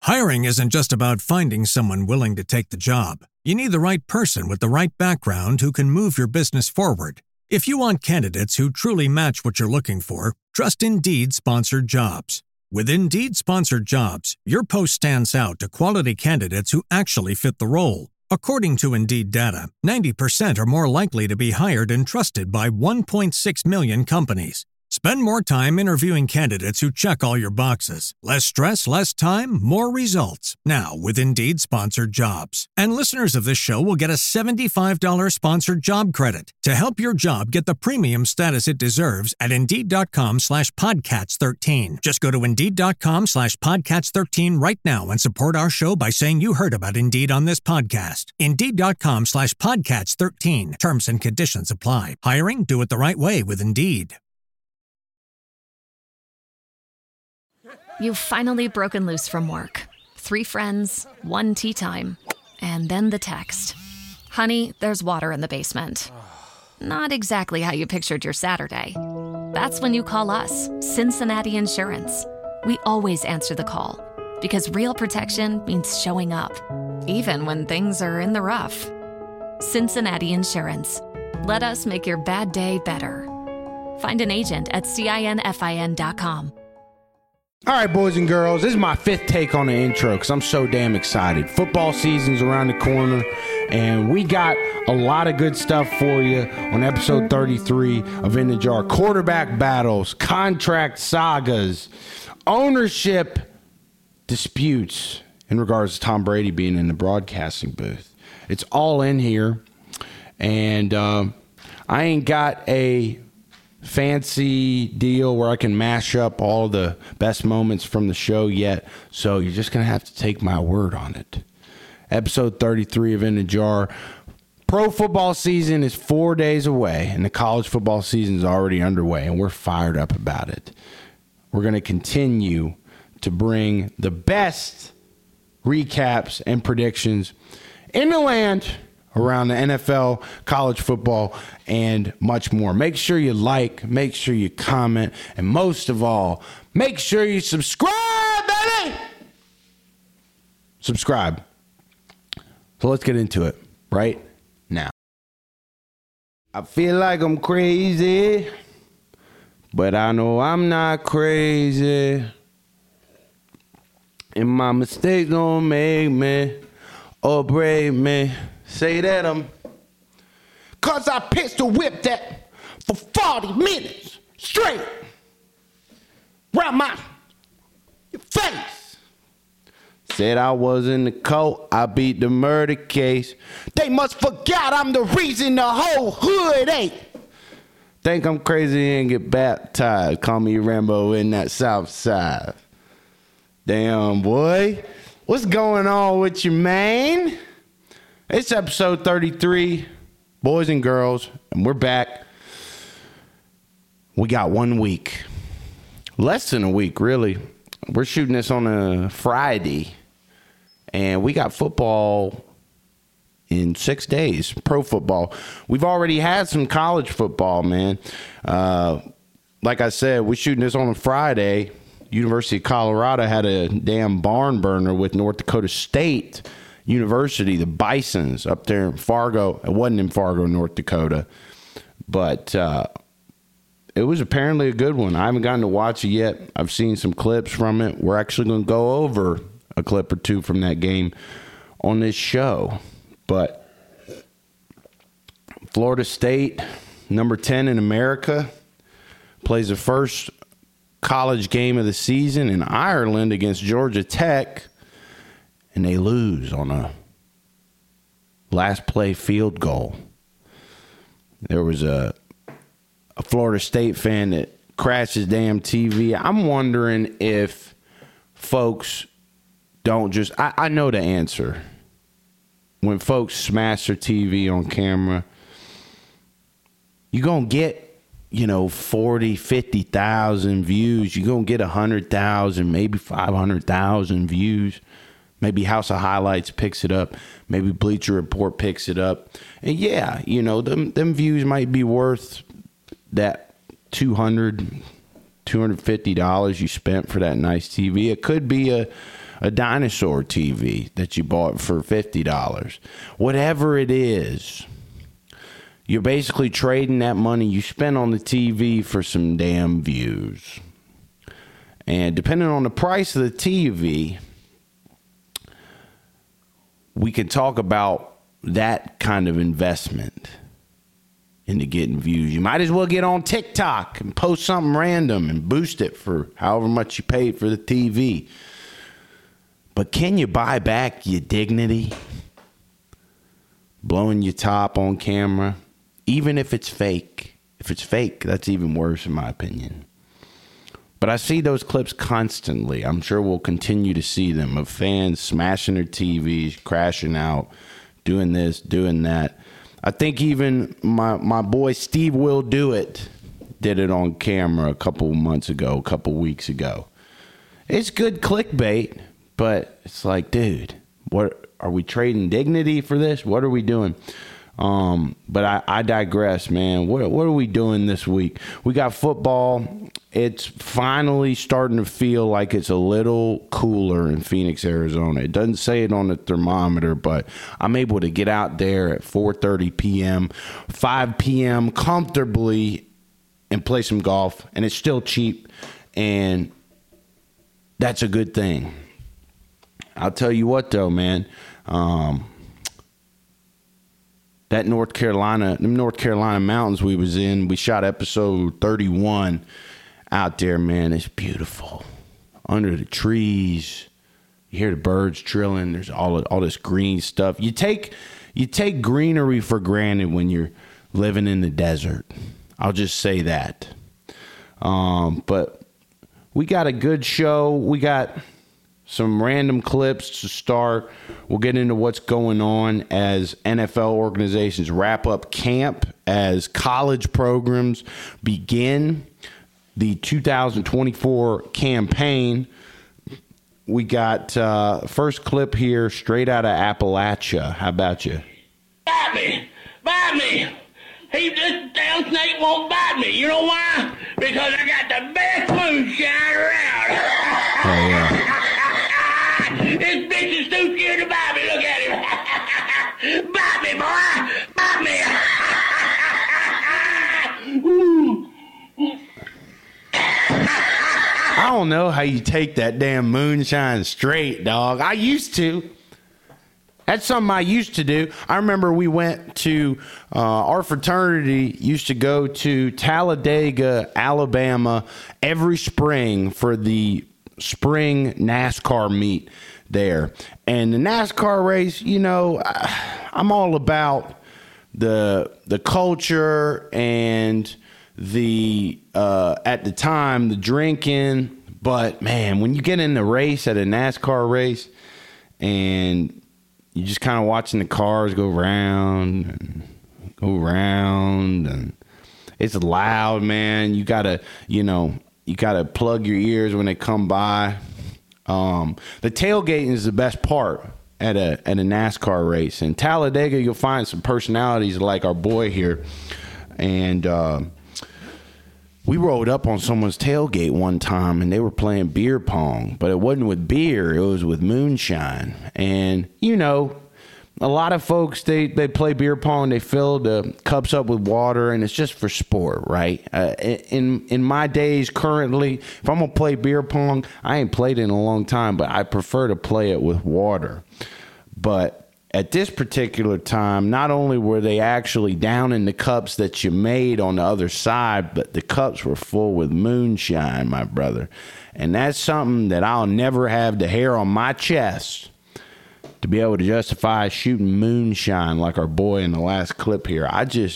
Hiring isn't just about finding someone willing to take the job. You need the right person with the right background who can move your business forward. If you want candidates who truly match what you're looking for, trust Indeed Sponsored Jobs. With Indeed Sponsored Jobs, your post stands out to quality candidates who actually fit the role. According to Indeed data, 90% are more likely to be hired and trusted by 1.6 million companies. Spend more time interviewing candidates who check all your boxes. Less stress, less time, more results. Now, with Indeed Sponsored Jobs. And listeners of this show will get a $75 sponsored job credit to help your job get the premium status it deserves at Indeed.com/Podcats13. Just go to Indeed.com/Podcats13 right now and support our show by saying you heard about Indeed on this podcast. Indeed.com/Podcats13. Terms and conditions apply. Hiring? Do it the right way with Indeed. You've finally broken loose from work. 3 friends, 1 tea time, and then the text. Honey, there's water in the basement. Not exactly how you pictured your Saturday. That's when you call us, Cincinnati Insurance. We always answer the call, because real protection means showing up, even when things are in the rough. Cincinnati Insurance. Let us make your bad day better. Find an agent at CINFIN.com. All right, boys and girls, this is my 5th take on the intro because I'm so damn excited. Football season's around the corner, and we got a lot of good stuff for you on episode 33 of In the Jar. Quarterback battles, contract sagas, ownership disputes in regards to Tom Brady being in the broadcasting booth. It's all in here, and I ain't got a fancy deal where I can mash up all the best moments from the show yet, so you're just going to have to take my word on it. Episode 33 of In the Jar. Pro football season is 4 days away, and the college football season is already underway, and we're fired up about it. We're going to continue to bring the best recaps and predictions in the land around the NFL, college football, and much more. Make sure you like, make sure you comment, and most of all, make sure you subscribe, baby! Subscribe. So let's get into it right now. I feel like I'm crazy, but I know I'm not crazy. And my mistakes don't make me or break me. Say that cause I pistol whipped that for 40 minutes straight round my face. Said I was in the court, I beat the murder case. They must forgot I'm the reason the whole hood ain't. Think I'm crazy and get baptized. Call me Rambo in that south side. Damn, boy. What's going on with you, man? It's episode 33, boys and girls, and we're back. We got 1 week. Less than a week, really. We're shooting this on a Friday, and we got football in 6 days, pro football. We've already had some college football, man. Like I said, we're shooting this on a Friday. University of Colorado had a damn barn burner with North Dakota State University, the Bisons, up there in Fargo. It wasn't in Fargo, North Dakota, but it was apparently a good one. I haven't gotten to watch it yet. I've seen some clips from it. We're actually going to go over a clip or two from that game on this show. But Florida State, number 10 in America, plays the first college game of the season in Ireland against Georgia Tech. And they lose on a last play field goal. There was a Florida State fan that crashed his damn TV. I'm wondering if folks don't just... I know the answer. When folks smash their TV on camera, you're going to get, 40, 50,000 views. You're going to get 100,000, maybe 500,000 views. Maybe House of Highlights picks it up. Maybe Bleacher Report picks it up. And yeah, them views might be worth that $250 you spent for that nice TV. It could be a a dinosaur TV that you bought for $50. Whatever it is, you're basically trading that money you spent on the TV for some damn views. And depending on the price of the TV, we can talk about that kind of investment into getting views. You might as well get on TikTok and post something random and boost it for however much you paid for the TV. But can you buy back your dignity? Blowing your top on camera, even if it's fake. If it's fake, that's even worse in my opinion. But I see those clips constantly. I'm sure we'll continue to see them of fans smashing their TVs, crashing out, doing this, doing that. I think even my boy Steve Will Do It did it on camera a couple weeks ago. It's good clickbait, but it's like, dude, what are we trading dignity for this? What are we doing? But I digress, man. What are we doing this week? We got football. It's finally starting to feel like it's a little cooler in Phoenix, Arizona. It doesn't say it on the thermometer, but I'm able to get out there at 4:30 p.m., 5 p.m. comfortably and play some golf. And it's still cheap, and that's a good thing. I'll tell you what, though, man. That them North Carolina mountains we was in, we shot episode 31 out there, man. It's beautiful. Under the trees, you hear the birds trilling. There's all this green stuff. You take greenery for granted when you're living in the desert. I'll just say that. But we got a good show. We got some random clips to start. We'll get into what's going on as NFL organizations wrap up camp, as college programs begin the 2024 campaign. We got first clip here straight out of Appalachia. How about you? Bite me. This damn snake won't bite me. You know why? Because I got the best moonshine around. Oh, yeah. This bitch is too scared to bite me. Look at him. Bite me, boy. Bite me. I don't know how you take that damn moonshine straight, dog. I used to. That's something I used to do. I remember we went to, our fraternity used to go to Talladega, Alabama every spring for the spring NASCAR meet there. And the NASCAR race, you know, I'm all about the culture and the at the time the drinking. But man, when you get in the race at a NASCAR race and you just kind of watching the cars go round and it's loud, man. You gotta plug your ears when they come by. The tailgating is the best part at a NASCAR race. In Talladega, you'll find some personalities like our boy here, and we rolled up on someone's tailgate one time, and they were playing beer pong, but it wasn't with beer; it was with moonshine. And you know, a lot of folks they play beer pong, they fill the cups up with water, and it's just for sport, right? In my days, currently, if I'm gonna play beer pong, I ain't played it in a long time, but I prefer to play it with water. But at this particular time, not only were they actually down in the cups that you made on the other side, but the cups were full with moonshine, my brother. And that's something that I'll never have the hair on my chest to be able to justify shooting moonshine like our boy in the last clip here.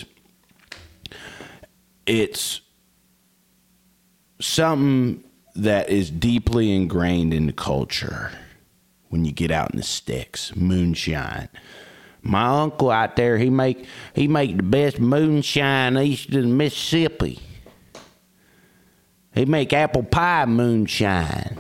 It's something that is deeply ingrained in the culture. When you get out in the sticks, moonshine. My uncle out there, he make the best moonshine east of the Mississippi. He make apple pie moonshine.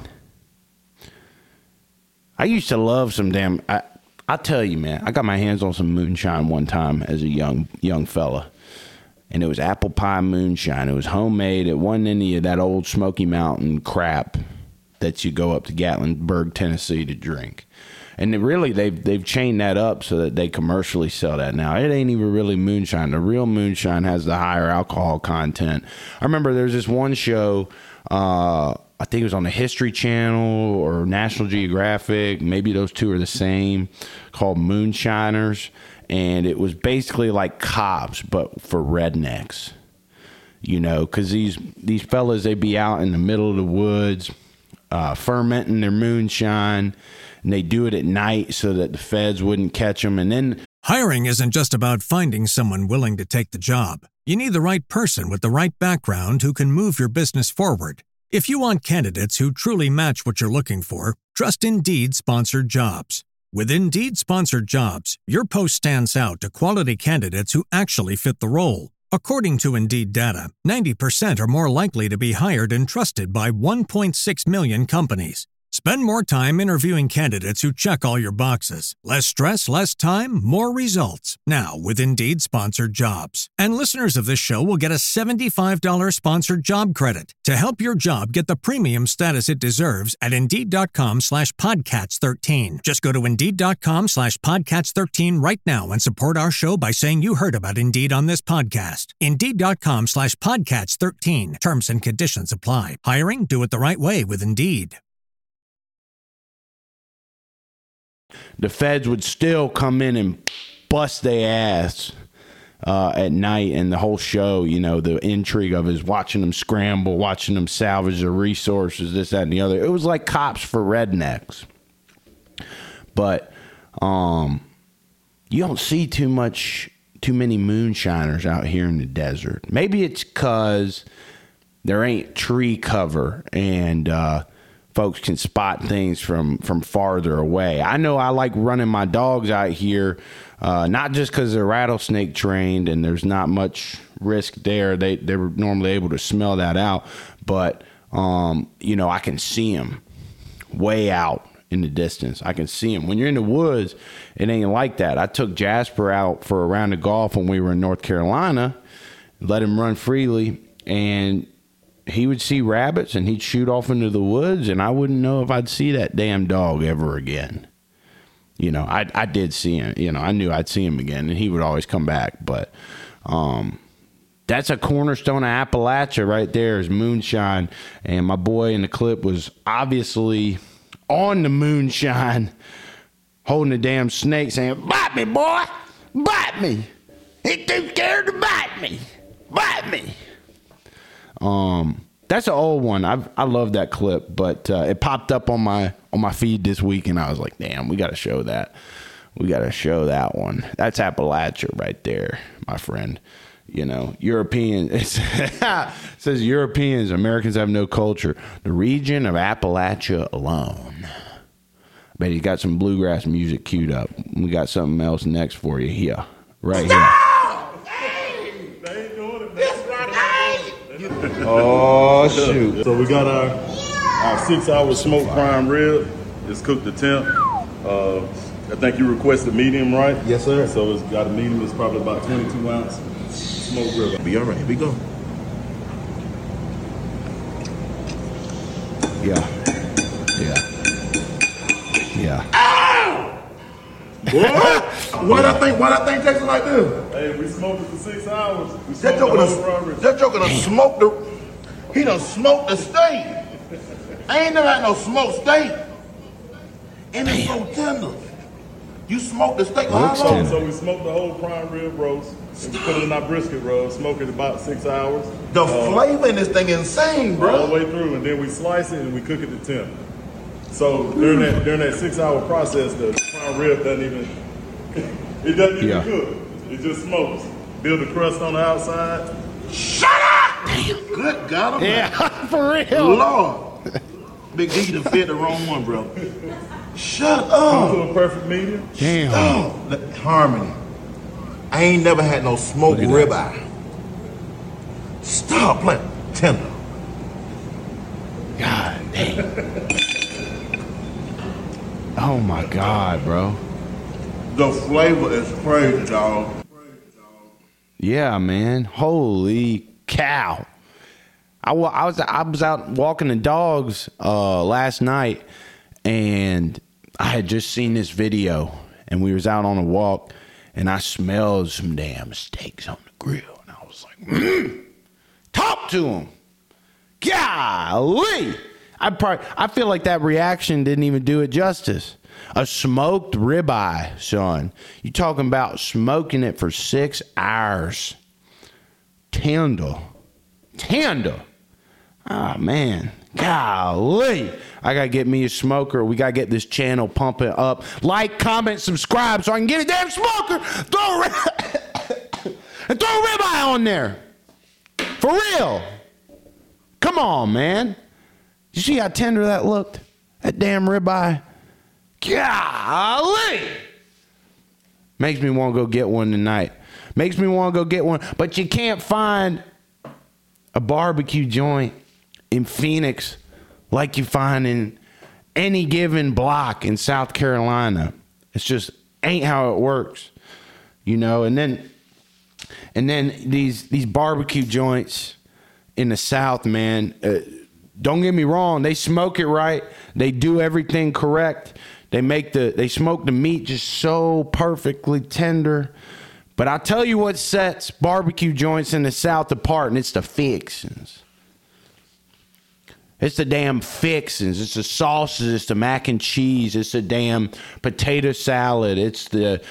I used to love some damn. I'll tell you, man. I got my hands on some moonshine one time as a young fella, and it was apple pie moonshine. It was homemade. It wasn't any of that old Smoky Mountain crap. that you go up to Gatlinburg, Tennessee to drink. And they've chained that up so that they commercially sell that now. It ain't even really moonshine. The real moonshine has the higher alcohol content. I remember there's this one show, I think it was on the History Channel or National Geographic, maybe those two are the same, called Moonshiners. And it was basically like Cops, but for rednecks. You know, because these fellas, they be out in the middle of the woods fermenting their moonshine, and they do it at night so that the feds wouldn't catch them. And then Hiring isn't just about finding someone willing to take the job. You need the right person with the right background who can move your business forward. If you want candidates who truly match what you're looking for, trust Indeed Sponsored Jobs. With Indeed Sponsored Jobs, your post stands out to quality candidates who actually fit the role. According to Indeed data, 90% are more likely to be hired and trusted by 1.6 million companies. Spend more time interviewing candidates who check all your boxes. Less stress, less time, more results. Now with Indeed Sponsored Jobs. And listeners of this show will get a $75 sponsored job credit to help your job get the premium status it deserves at Indeed.com/Podcats13. Just go to Indeed.com/Podcats13 right now and support our show by saying you heard about Indeed on this podcast. Indeed.com/Podcats13. Terms and conditions apply. Hiring? Do it the right way with Indeed. the feds would still come in and bust their ass at night, and the whole show, you know, the intrigue of is watching them scramble, watching them salvage their resources, this, that, and the other. It was like Cops for rednecks. But you don't see too many moonshiners out here in the desert. Maybe it's because there ain't tree cover and folks can spot things from farther away. I know I like running my dogs out here, not just because they're rattlesnake trained and there's not much risk there. They're normally able to smell that out. But, you know, I can see them way out in the distance. I can see them. When you're in the woods, it ain't like that. I took Jasper out for a round of golf when we were in North Carolina, let him run freely, and he would see rabbits and he'd shoot off into the woods, and I wouldn't know if I'd see that damn dog ever again. You know, I did see him. You know, I knew I'd see him again, and he would always come back. But that's a cornerstone of Appalachia right there, is moonshine. And my boy in the clip was obviously on the moonshine, holding the damn snake, saying, "Bite me, boy, bite me. He's too scared to bite me. Bite me." That's an old one. I love that clip, but it popped up on my feed this week, and I was like, damn, we got to show that. We got to show that one. That's Appalachia right there, my friend. You know, European. It says Europeans, Americans have no culture. The region of Appalachia alone. I bet you got some bluegrass music queued up. We got something else next for you here, right here. Oh, shoot. So we got our 6-hour smoked prime rib. It's cooked to temp. I think you requested medium, right? Yes, sir. So it's got a medium. It's probably about 22 ounce smoked rib. Be all right. Here we go. Yeah. Ow! Why that thing tastes like this? Hey, we smoked it for 6 hours. That joker done smoked he done smoked the steak. I ain't never had no smoked steak. And it's so tender. You smoked the steak how long? So we smoked the whole prime rib roast and we put it in our brisket roast, smoke it about 6 hours. The flavor in this thing insane, bro. All the way through, and then we slice it and we cook it to temp. So during that 6 hour process, the prime rib doesn't even cook. It just smokes. Build the crust on the outside. Shut up! Good God Almighty. Yeah, for real. Lord. Big D done fed the wrong one, bro. Shut Come up. to a perfect medium. Damn. Oh, Harmony. I ain't never had no smoked ribeye. Stop playing. Tender. God damn. Oh my God, bro. The flavor is crazy, dog. Yeah, man. Holy cow. I was out walking the dogs last night, and I had just seen this video, and we was out on a walk, and I smelled some damn steaks on the grill, and I was like, talk to him. Golly. I feel like that reaction didn't even do it justice. A smoked ribeye, son. You talking about smoking it for 6 hours. Tender. Oh, man. Golly. I got to get me a smoker. We got to get this channel pumping up. Like, comment, subscribe so I can get a damn smoker. Throw a ribeye on there. For real. Come on, man. You see how tender that looked? That damn ribeye. Golly. Makes me want to go get one tonight. Makes me want to go get one. But you can't find a barbecue joint in Phoenix like you find in any given block in South Carolina. It's just ain't how it works. You know, and then these barbecue joints in the South, man, don't get me wrong, they smoke it right. They do everything correct. They smoke the meat just so perfectly tender. But I'll tell you what sets barbecue joints in the South apart, and it's the fixings. It's the damn fixings. It's the sauces. It's the mac and cheese. It's the damn potato salad. It's the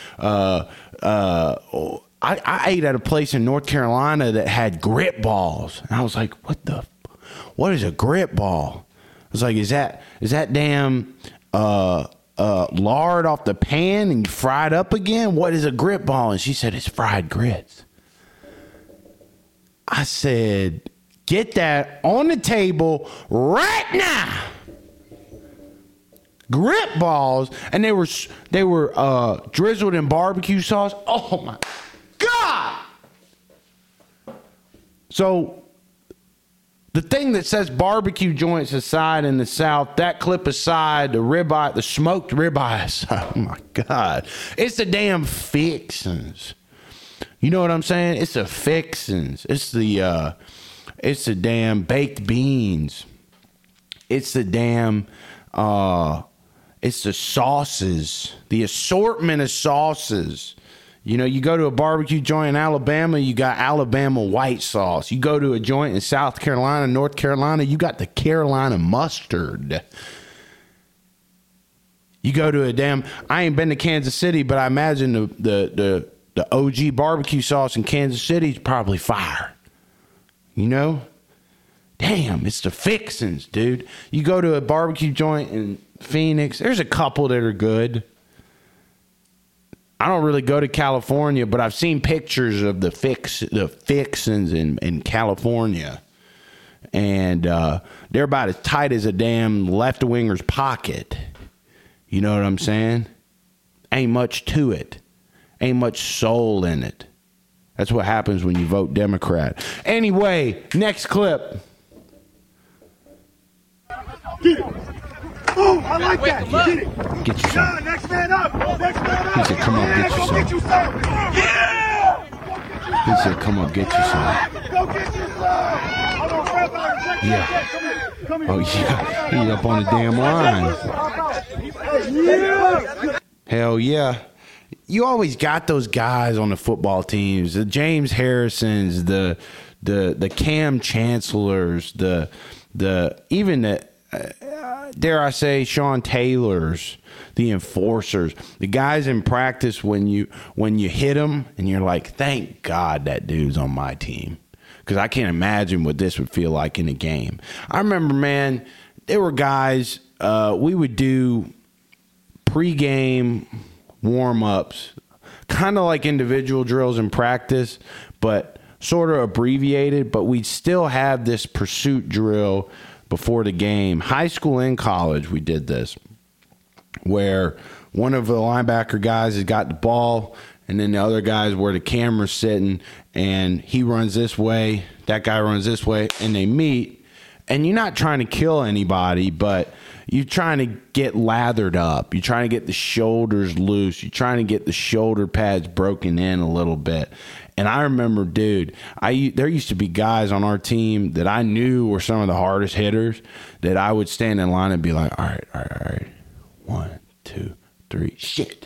I ate at a place in North Carolina that had grit balls, and I was like, what is a grit ball? I was like, is that damn lard off the pan and you fry it up again? What is a grit ball? And she said, it's fried grits. I said, get that on the table right now. Grit balls, and they were drizzled in barbecue sauce. Oh my God! So the thing that sets barbecue joints aside in the South, that clip aside, the smoked ribeye aside, oh my God, it's the damn fixins. You know what I'm saying? It's the fixins. It's the damn baked beans. It's the damn it's the sauces, the assortment of sauces. You know, you go to a barbecue joint in Alabama, you got Alabama white sauce. You go to a joint in South Carolina, North Carolina, you got the Carolina mustard. You go to I ain't been to Kansas City, but I imagine the OG barbecue sauce in Kansas City is probably fire. You know? Damn, it's the fixins, dude. You go to a barbecue joint in Phoenix, there's a couple that are good. I don't really go to California, but I've seen pictures of the fixins in California. And they're about as tight as a damn left-winger's pocket. You know what I'm saying? Ain't much to it. Ain't much soul in it. That's what happens when you vote Democrat. Anyway, next clip. Get it. Oh, I like that. Get it. Get you some. Next man up. Next man up. He said, come up, get you some. Get you some. Yeah. He said, come up, get you some. Go get you some. Yeah. Oh, yeah. He's up on the damn line. Yeah. Hell yeah. You always got those guys on the football teams, the James Harrisons, the Cam Chancellors, even the dare I say Sean Taylors, the enforcers, the guys in practice when you hit them and you're like, thank God that dude's on my team, because I can't imagine what this would feel like in a game. I remember, man, there were guys we would do pregame warm-ups, kind of like individual drills in practice, but sort of abbreviated, but we'd still have this pursuit drill before the game. High school and college, we did this, where one of the linebacker guys has got the ball, and then the other guy's where the camera's sitting, and he runs this way, that guy runs this way, and they meet. And you're not trying to kill anybody, but you're trying to get lathered up. You're trying to get the shoulders loose. You're trying to get the shoulder pads broken in a little bit. And I remember, dude, there used to be guys on our team that I knew were some of the hardest hitters that I would stand in line and be like, all right. 1, 2, 3, shit.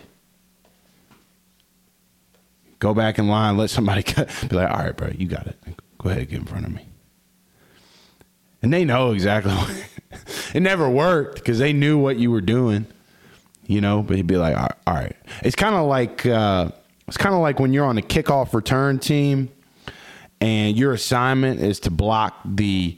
Go back in line, let somebody cut. Be like, all right, bro, you got it. Go ahead, get in front of me. And they know exactly what. It never worked because they knew what you were doing, but he'd be like, all right. It's kind of like when you're on a kickoff return team and your assignment is to block the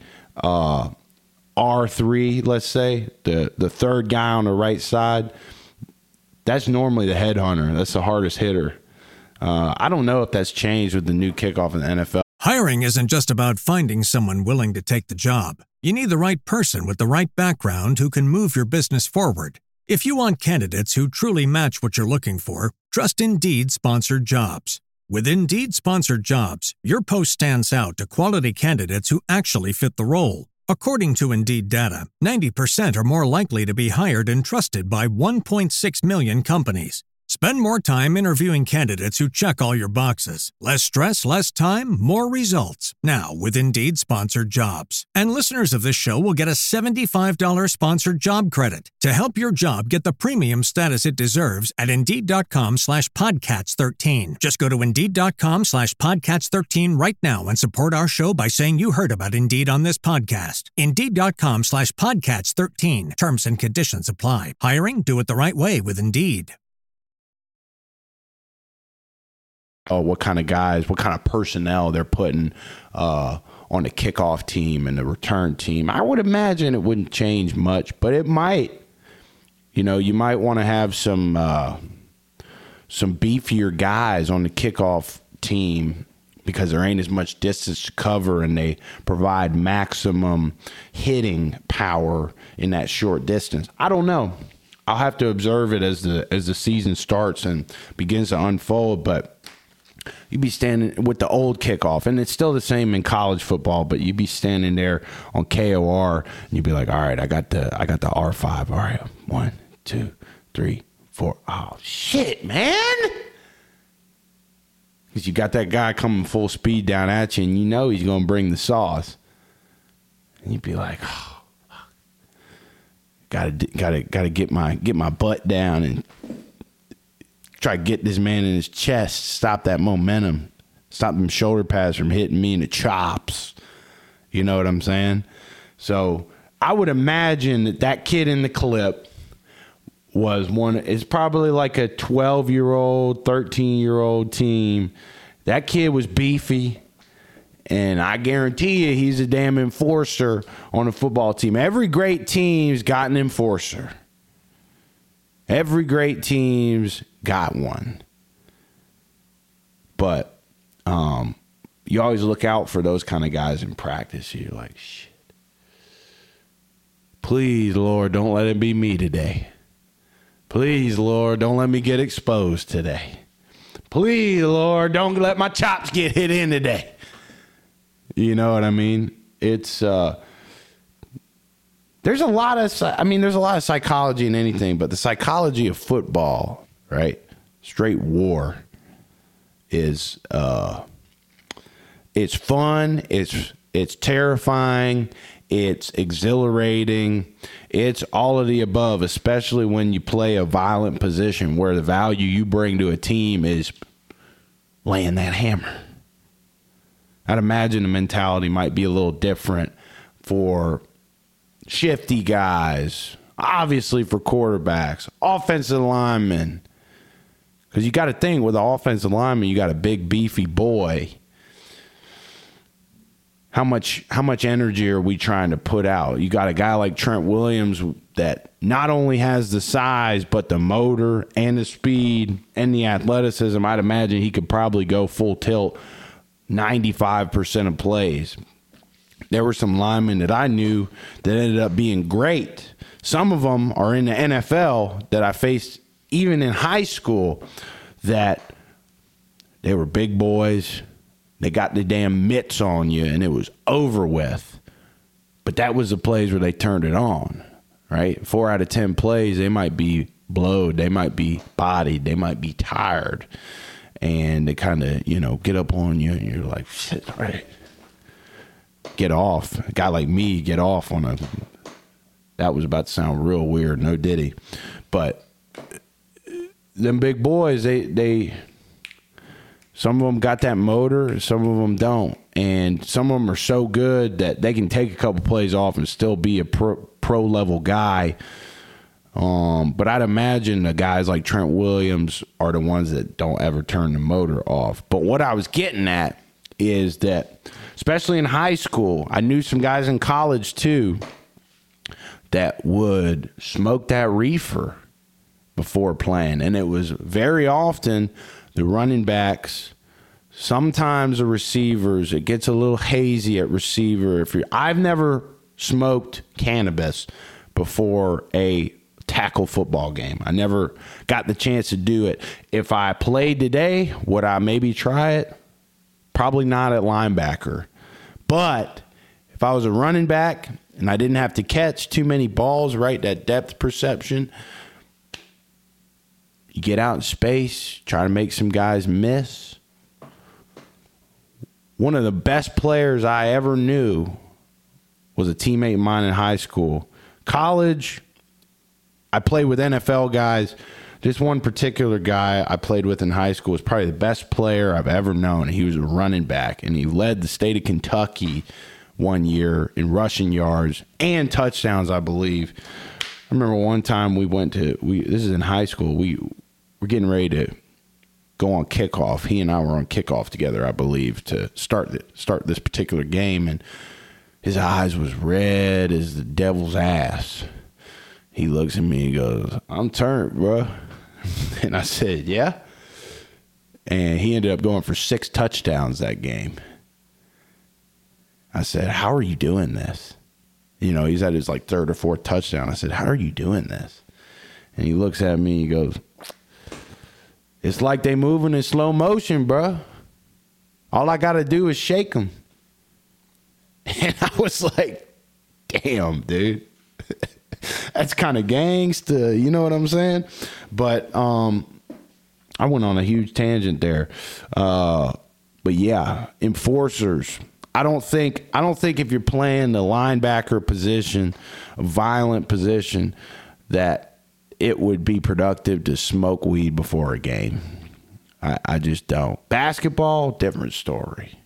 R3, let's say, the third guy on the right side. That's normally the headhunter. That's the hardest hitter. I don't know if that's changed with the new kickoff in the NFL. Hiring isn't just about finding someone willing to take the job. You need the right person with the right background who can move your business forward. If you want candidates who truly match what you're looking for, trust Indeed Sponsored Jobs. With Indeed Sponsored Jobs, your post stands out to quality candidates who actually fit the role. According to Indeed data, 90% are more likely to be hired and trusted by 1.6 million companies. Spend more time interviewing candidates who check all your boxes. Less stress, less time, more results. Now, with Indeed Sponsored Jobs. And listeners of this show will get a $75 sponsored job credit to help your job get the premium status it deserves at Indeed.com/Podcats13. Just go to Indeed.com/Podcats13 right now and support our show by saying you heard about Indeed on this podcast. Indeed.com/Podcats13. Terms and conditions apply. Hiring? Do it the right way with Indeed. What kind of guys, what kind of personnel they're putting on the kickoff team and the return team. I would imagine it wouldn't change much, but it might. You might want to have some beefier guys on the kickoff team because there ain't as much distance to cover and they provide maximum hitting power in that short distance. I don't know. I'll have to observe it as the season starts and begins to unfold, but you'd be standing with the old kickoff, and it's still the same in college football, but you'd be standing there on KOR, and you'd be like, all right, I got the R5. All right, 1, 2, 3, 4. Oh, shit, man. Because you got that guy coming full speed down at you, and he's going to bring the sauce. And you'd be like, oh, gotta get my butt down and try to get this man in his chest, stop that momentum, stop them shoulder pads from hitting me in the chops. You know what I'm saying? So I would imagine that kid in the clip is probably like a 12-year-old, 13-year-old team. That kid was beefy, and I guarantee you he's a damn enforcer on a football team. Every great team's got an enforcer. Every great team's got one. But you always look out for those kind of guys in practice. You're like, shit. Please, Lord, don't let it be me today. Please, Lord, don't let me get exposed today. Please, Lord, don't let my chops get hit in today. You know what I mean? It's there's a lot of psychology in anything, but the psychology of football, right? Straight war is it's fun, it's terrifying, it's exhilarating, it's all of the above, especially when you play a violent position where the value you bring to a team is laying that hammer. I'd imagine the mentality might be a little different for shifty guys, obviously for quarterbacks, offensive linemen. Because you got to think with the offensive lineman, you got a big, beefy boy. How much energy are we trying to put out? You got a guy like Trent Williams that not only has the size, but the motor and the speed and the athleticism. I'd imagine he could probably go full tilt 95% of plays. There were some linemen that I knew that ended up being great. Some of them are in the NFL that I faced even in high school that they were big boys. They got the damn mitts on you, and it was over with. But that was the plays where they turned it on. right? 4 out of 10 plays, they might be blowed, they might be bodied, they might be tired, and they kind of, get up on you, and you're like, shit, all right, get off. A guy like me, get off on a, that was about to sound real weird, no diddy, but them big boys, they some of them got that motor, some of them don't, and some of them are so good that they can take a couple plays off and still be a pro level guy. But I'd imagine the guys like Trent Williams are the ones that don't ever turn the motor off. But what I was getting at is that, especially in high school, I knew some guys in college too that would smoke that reefer before playing. And it was very often the running backs, sometimes the receivers. It gets a little hazy at receiver. I've never smoked cannabis before a tackle football game. I never got the chance to do it. If I played today, would I maybe try it? Probably not at linebacker. But if I was a running back and I didn't have to catch too many balls, right, that depth perception, you get out in space, try to make some guys miss. One of the best players I ever knew was a teammate of mine in high school. College, I played with NFL guys. This one particular guy I played with in high school was probably the best player I've ever known. He was a running back, and he led the state of Kentucky one year in rushing yards and touchdowns, I believe. I remember one time this is in high school, we were getting ready to go on kickoff. He and I were on kickoff together, I believe, to start this particular game, and his eyes was red as the devil's ass. He looks at me and goes, "I'm turned, bro." And I said, "Yeah." And he ended up going for 6 touchdowns that game. I said, "How are you doing this?" He's at his 3rd or 4th touchdown. I said, "How are you doing this?" And he looks at me and he goes, "It's like they moving in slow motion, bro. All I got to do is shake them." And I was like, damn, dude. That's kind of gangsta, you know what I'm saying? But I went on a huge tangent there. But yeah, enforcers. I don't think if you're playing the linebacker position, a violent position, that it would be productive to smoke weed before a game. I just don't. Basketball, different story.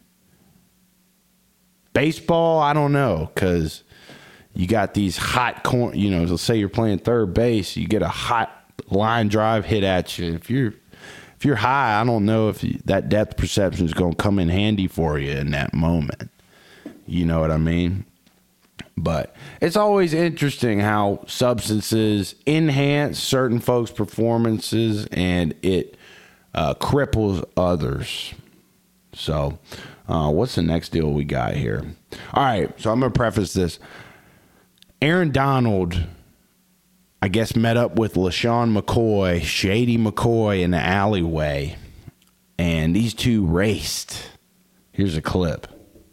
Baseball, I don't know, because you got these hot let's say you're playing third base, you get a hot line drive hit at you. If you're high, I don't know if that depth perception is going to come in handy for you in that moment. You know what I mean? But it's always interesting how substances enhance certain folks' performances and it cripples others. So what's the next deal we got here? All right, so I'm going to preface this. Aaron Donald, I guess, met up with LaShawn McCoy, Shady McCoy, in the alleyway, and these two raced. Here's a clip.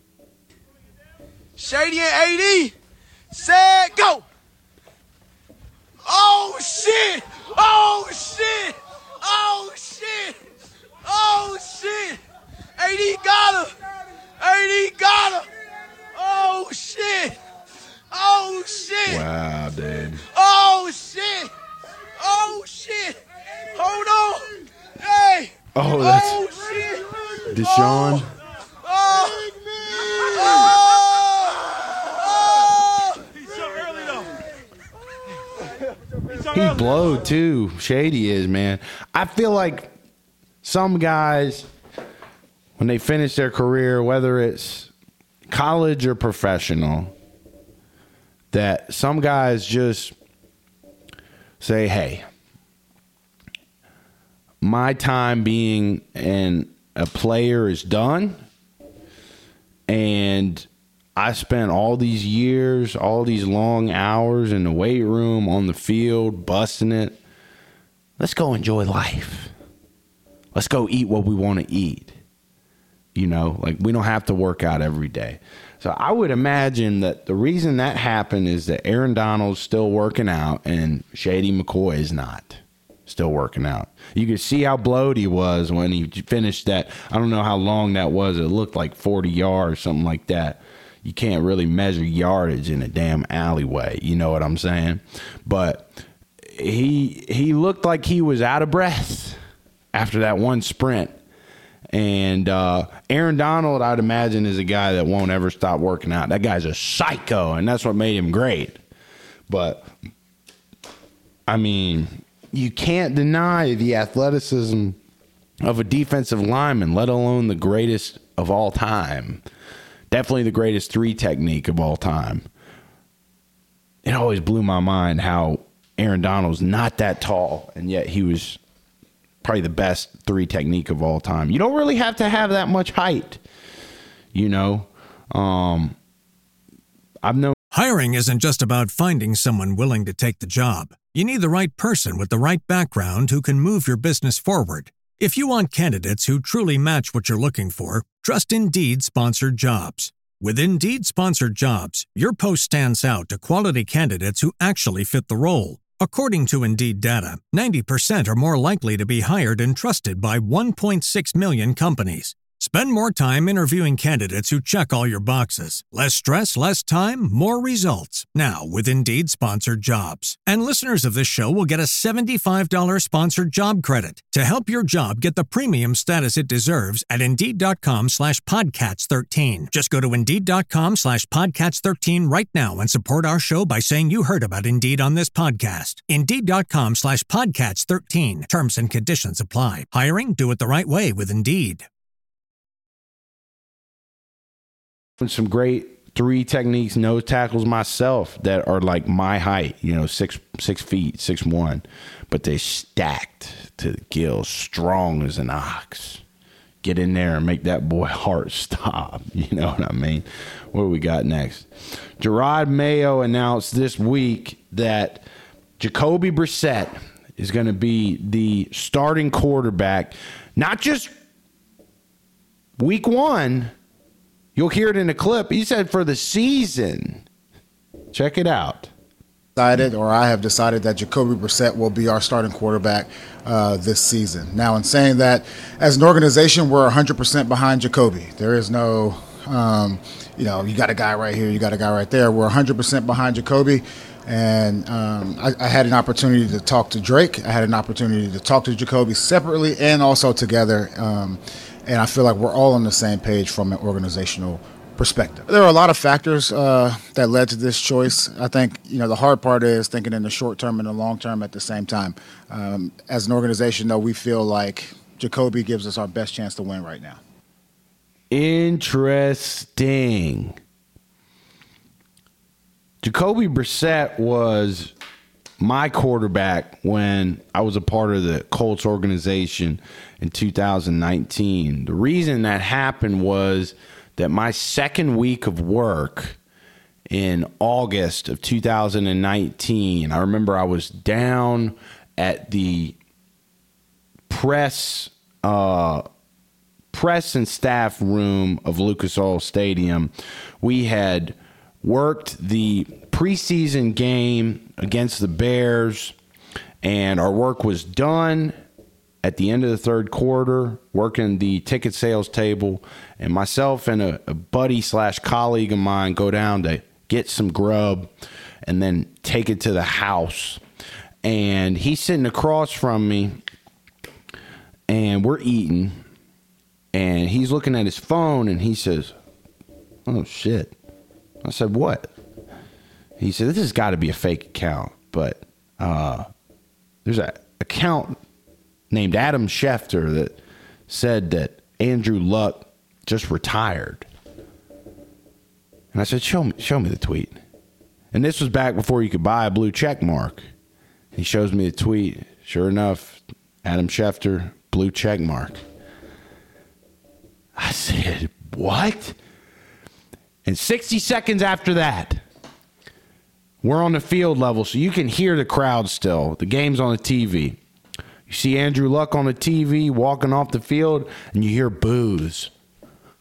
Shady and AD, set, go! Oh, shit! Oh, shit! Oh, shit! Oh, shit! AD got her! AD got her! Oh, shit! Oh, shit! Wow, dude. Oh, shit! Oh, shit! Hold on! Hey! Oh, that's oh, shit! Deshaun. Oh! He's blowed too. Shady is, man. I feel like some guys, when they finish their career, whether it's college or professional, that some guys just say, hey, my time being a player is done, and I spent all these years, all these long hours in the weight room, on the field, busting it. Let's go enjoy life. Let's go eat what we want to eat. Like we don't have to work out every day. So I would imagine that the reason that happened is that Aaron Donald's still working out and Shady McCoy is not still working out. You could see how bloated he was when he finished that. I don't know how long that was. It looked like 40 yards, something like that. You can't really measure yardage in a damn alleyway. You know what I'm saying? But he looked like he was out of breath after that one sprint. And Aaron Donald, I'd imagine, is a guy that won't ever stop working out. That guy's a psycho, and that's what made him great. But, I mean, you can't deny the athleticism of a defensive lineman, let alone the greatest of all time. Definitely the greatest 3 technique of all time. It always blew my mind how Aaron Donald's not that tall, and yet he was probably the best 3 technique of all time. You don't really have to have that much height, I've known. Hiring isn't just about finding someone willing to take the job. You need the right person with the right background who can move your business forward. If you want candidates who truly match what you're looking for, trust Indeed Sponsored Jobs. With Indeed Sponsored Jobs, your post stands out to quality candidates who actually fit the role. According to Indeed data, 90% are more likely to be hired and trusted by 1.6 million companies. Spend more time interviewing candidates who check all your boxes. Less stress, less time, more results. Now with Indeed Sponsored Jobs. And listeners of this show will get a $75 sponsored job credit to help your job get the premium status it deserves at Indeed.com/Podcats13. Just go to Indeed.com/Podcats13 right now and support our show by saying you heard about Indeed on this podcast. Indeed.com/Podcats13. Terms and conditions apply. Hiring? Do it the right way with Indeed. Some great 3 techniques, nose tackles myself that are like my height, 6 feet, 6'1", but they stacked to the gills, strong as an ox. Get in there and make that boy heart stop. You know what I mean? What do we got next? Jerod Mayo announced this week that Jacoby Brissett is going to be the starting quarterback, not just week 1. You'll hear it in a clip. He said for the season. Check it out. I have decided that Jacoby Brissett will be our starting quarterback this season. Now, in saying that, as an organization, we're 100% behind Jacoby. There is no, you got a guy right here, you got a guy right there. We're 100% behind Jacoby. And I had an opportunity to talk to Drake. I had an opportunity to talk to Jacoby separately and also together. And I feel like we're all on the same page from an organizational perspective. There are a lot of factors that led to this choice. I think, the hard part is thinking in the short term and the long term at the same time. As an organization, though, we feel like Jacoby gives us our best chance to win right now. Interesting. Jacoby Brissett was my quarterback when I was a part of the Colts organization in 2019. The reason that happened was that my second week of work in August of 2019, I remember I was down at the press and staff room of Lucas Oil Stadium. We had worked the preseason game against the Bears, and our work was done at the end of the third quarter, working the ticket sales table, and myself and a buddy/colleague of mine go down to get some grub and then take it to the house. And he's sitting across from me, and we're eating, and he's looking at his phone, and he says, "Oh, shit." I said, "What?" He said, "This has got to be a fake account, but there's an account named Adam Schefter that said that Andrew Luck just retired." And I said, show me the tweet. And this was back before you could buy a blue check mark. He shows me the tweet. Sure enough, Adam Schefter, blue check mark. I said, "What?" And 60 seconds after that, we're on the field level, so you can hear the crowd still. The game's on the TV. You see Andrew Luck on the TV walking off the field, and you hear boos.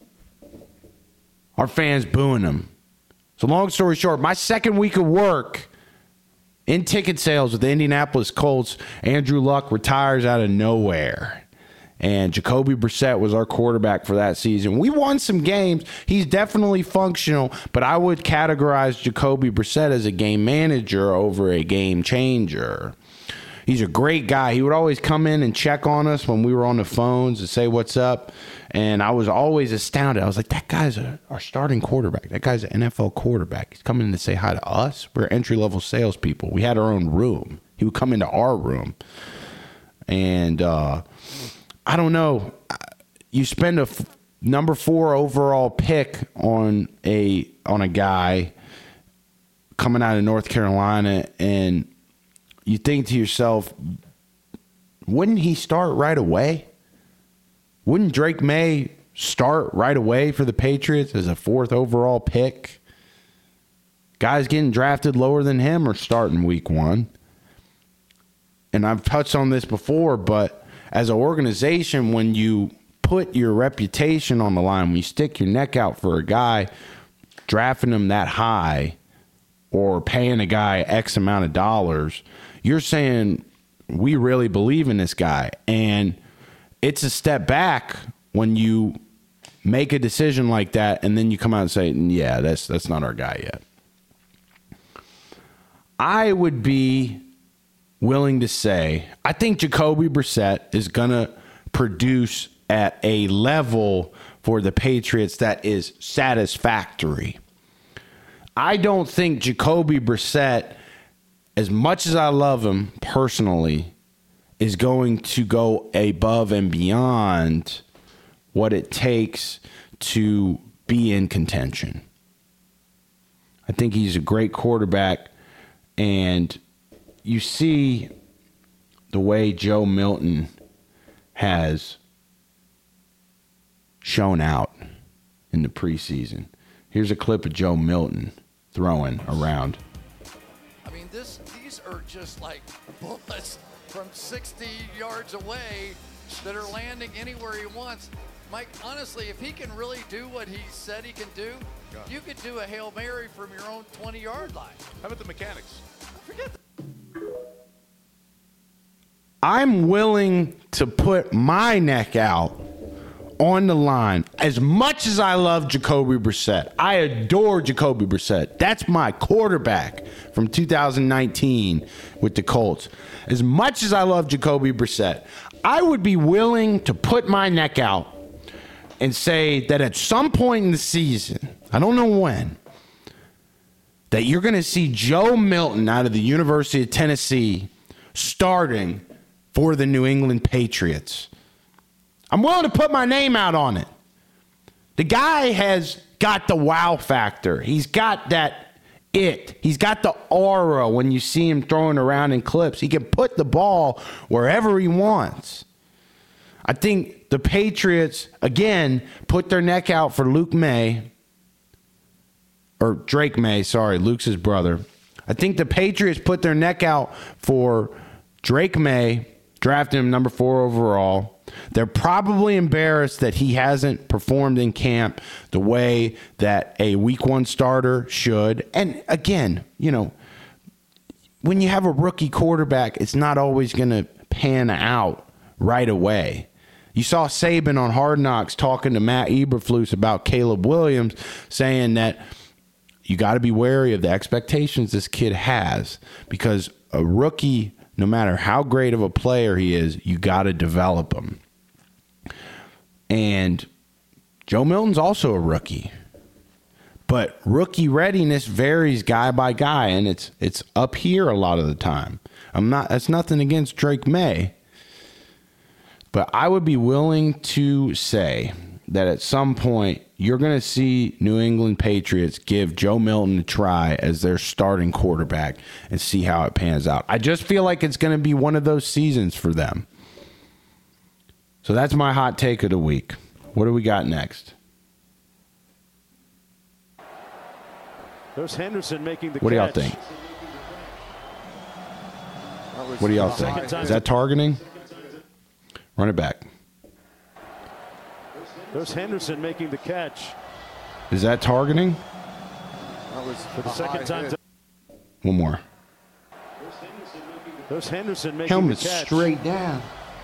our fans booing him. So long story short, my second week of work in ticket sales with the Indianapolis Colts, Andrew Luck retires out of nowhere. And Jacoby Brissett was our quarterback for that season. We won some games. He's definitely functional, but I would categorize Jacoby Brissett as a game manager over a game changer. He's a great guy. He would always come in and check on us when we were on the phones and say what's up. And I was always astounded. I was like, that guy's our starting quarterback. That guy's an NFL quarterback. He's coming in to say hi to us. We're entry-level salespeople. We had our own room. He would come into our room. And I don't know. You spend a number 4 overall pick on a guy coming out of North Carolina, and you think to yourself, wouldn't he start right away? Wouldn't Drake May start right away for the Patriots as a 4th overall pick? Guys getting drafted lower than him are starting week 1. And I've touched on this before, but as an organization, when you put your reputation on the line, when you stick your neck out for a guy, drafting him that high or paying a guy X amount of dollars, you're saying we really believe in this guy. And it's a step back when you make a decision like that and then you come out and say, yeah, that's not our guy yet. I would be willing to say, I think Jacoby Brissett is going to produce at a level for the Patriots that is satisfactory. I don't think Jacoby Brissett, as much as I love him personally, is going to go above and beyond what it takes to be in contention. I think he's a great quarterback, and you see the way Joe Milton has shown out in the preseason. Here's a clip of Joe Milton throwing around. I mean, these are just like bullets from 60 yards away that are landing anywhere he wants. Mike, honestly, if he can really do what he said he can do, you could do a Hail Mary from your own 20-yard line. How about the mechanics? Forget that. I'm willing to put my neck out on the line. As much as I love Jacoby Brissett, I adore Jacoby Brissett. That's my quarterback from 2019 with the Colts. As much as I love Jacoby Brissett, I would be willing to put my neck out and say that at some point in the season, I don't know when, that you're going to see Joe Milton out of the University of Tennessee starting for the New England Patriots. I'm willing to put my name out on it. The guy has got the wow factor. He's got that it. He's got the aura when you see him throwing around in clips. He can put the ball wherever he wants. I think the Patriots, again, put their neck out for Luke May. Or Drake May, sorry, Luke's his brother. I think the Patriots put their neck out for Drake May, drafted him number 4 overall. They're probably embarrassed that he hasn't performed in camp the way that a week 1 starter should. And again, you know, when you have a rookie quarterback, it's not always going to pan out right away. You saw Saban on Hard Knocks talking to Matt Eberflus about Caleb Williams, saying that you got to be wary of the expectations this kid has, because a rookie, no matter how great of a player he is, you got to develop him. And Joe Milton's also a rookie. But rookie readiness varies guy by guy, and it's up here a lot of the time. That's nothing against Drake May. But I would be willing to say that at some point you're going to see New England Patriots give Joe Milton a try as their starting quarterback and see how it pans out. I just feel like it's going to be one of those seasons for them. So that's my hot take of the week. What do we got next? There's Henderson making the catch. What do y'all think? What do y'all think? Is that targeting? Run it back. There's Henderson making the catch. Is that targeting? That was for the second time. One more. There's Henderson making Helmet the catch. straight down.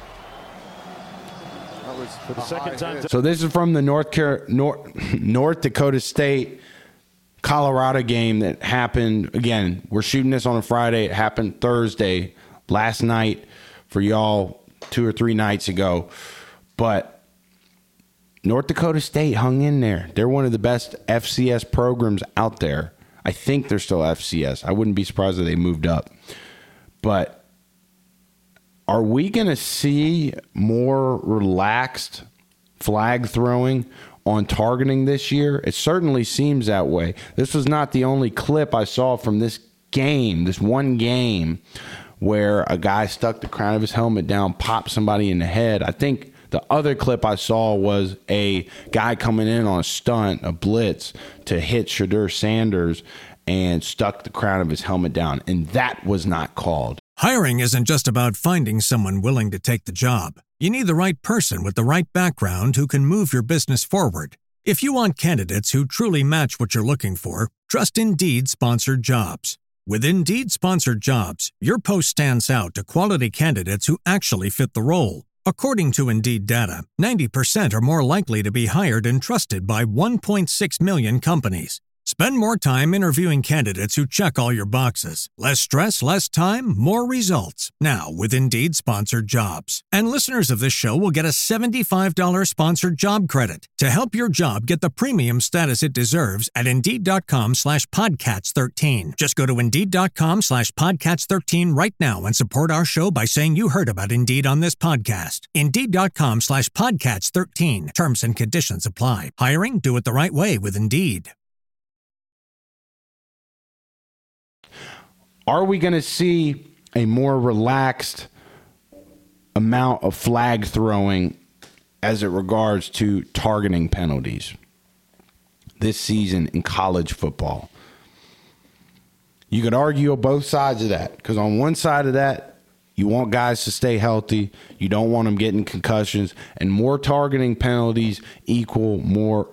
That was for the second time. So this is from the North Dakota State Colorado game that happened. Again, we're shooting this on a Friday. It happened Thursday, last night for y'all 2 or 3 nights ago. But North Dakota State hung in there. They're one of the best FCS programs out there. I think they're still FCS. I wouldn't be surprised if they moved up. But are we going to see more relaxed flag throwing on targeting this year? It certainly seems that way. This was not the only clip I saw from this game, this one game, where a guy stuck the crown of his helmet down, popped somebody in the head. I think the other clip I saw was a guy coming in on a stunt, a blitz, to hit Shedeur Sanders and stuck the crown of his helmet down, and that was not called. Hiring isn't just about finding someone willing to take the job. You need the right person with the right background who can move your business forward. If you want candidates who truly match what you're looking for, trust Indeed Sponsored Jobs. With Indeed Sponsored Jobs, your post stands out to quality candidates who actually fit the role. According to Indeed data, 90% are more likely to be hired and trusted by 1.6 million companies. Spend more time interviewing candidates who check all your boxes. Less stress, less time, more results. Now with Indeed Sponsored Jobs. And listeners of this show will get a $75 sponsored job credit to help your job get the premium status it deserves at Indeed.com/Podcats13. Just go to Indeed.com/Podcats13 right now and support our show by saying you heard about Indeed on this podcast. Indeed.com/Podcats13. Terms and conditions apply. Hiring? Do it the right way with Indeed. Are we going to see a more relaxed amount of flag throwing as it regards to targeting penalties this season in college football? You could argue on both sides of that, because on one side of that, you want guys to stay healthy. You don't want them getting concussions, and more targeting penalties equal more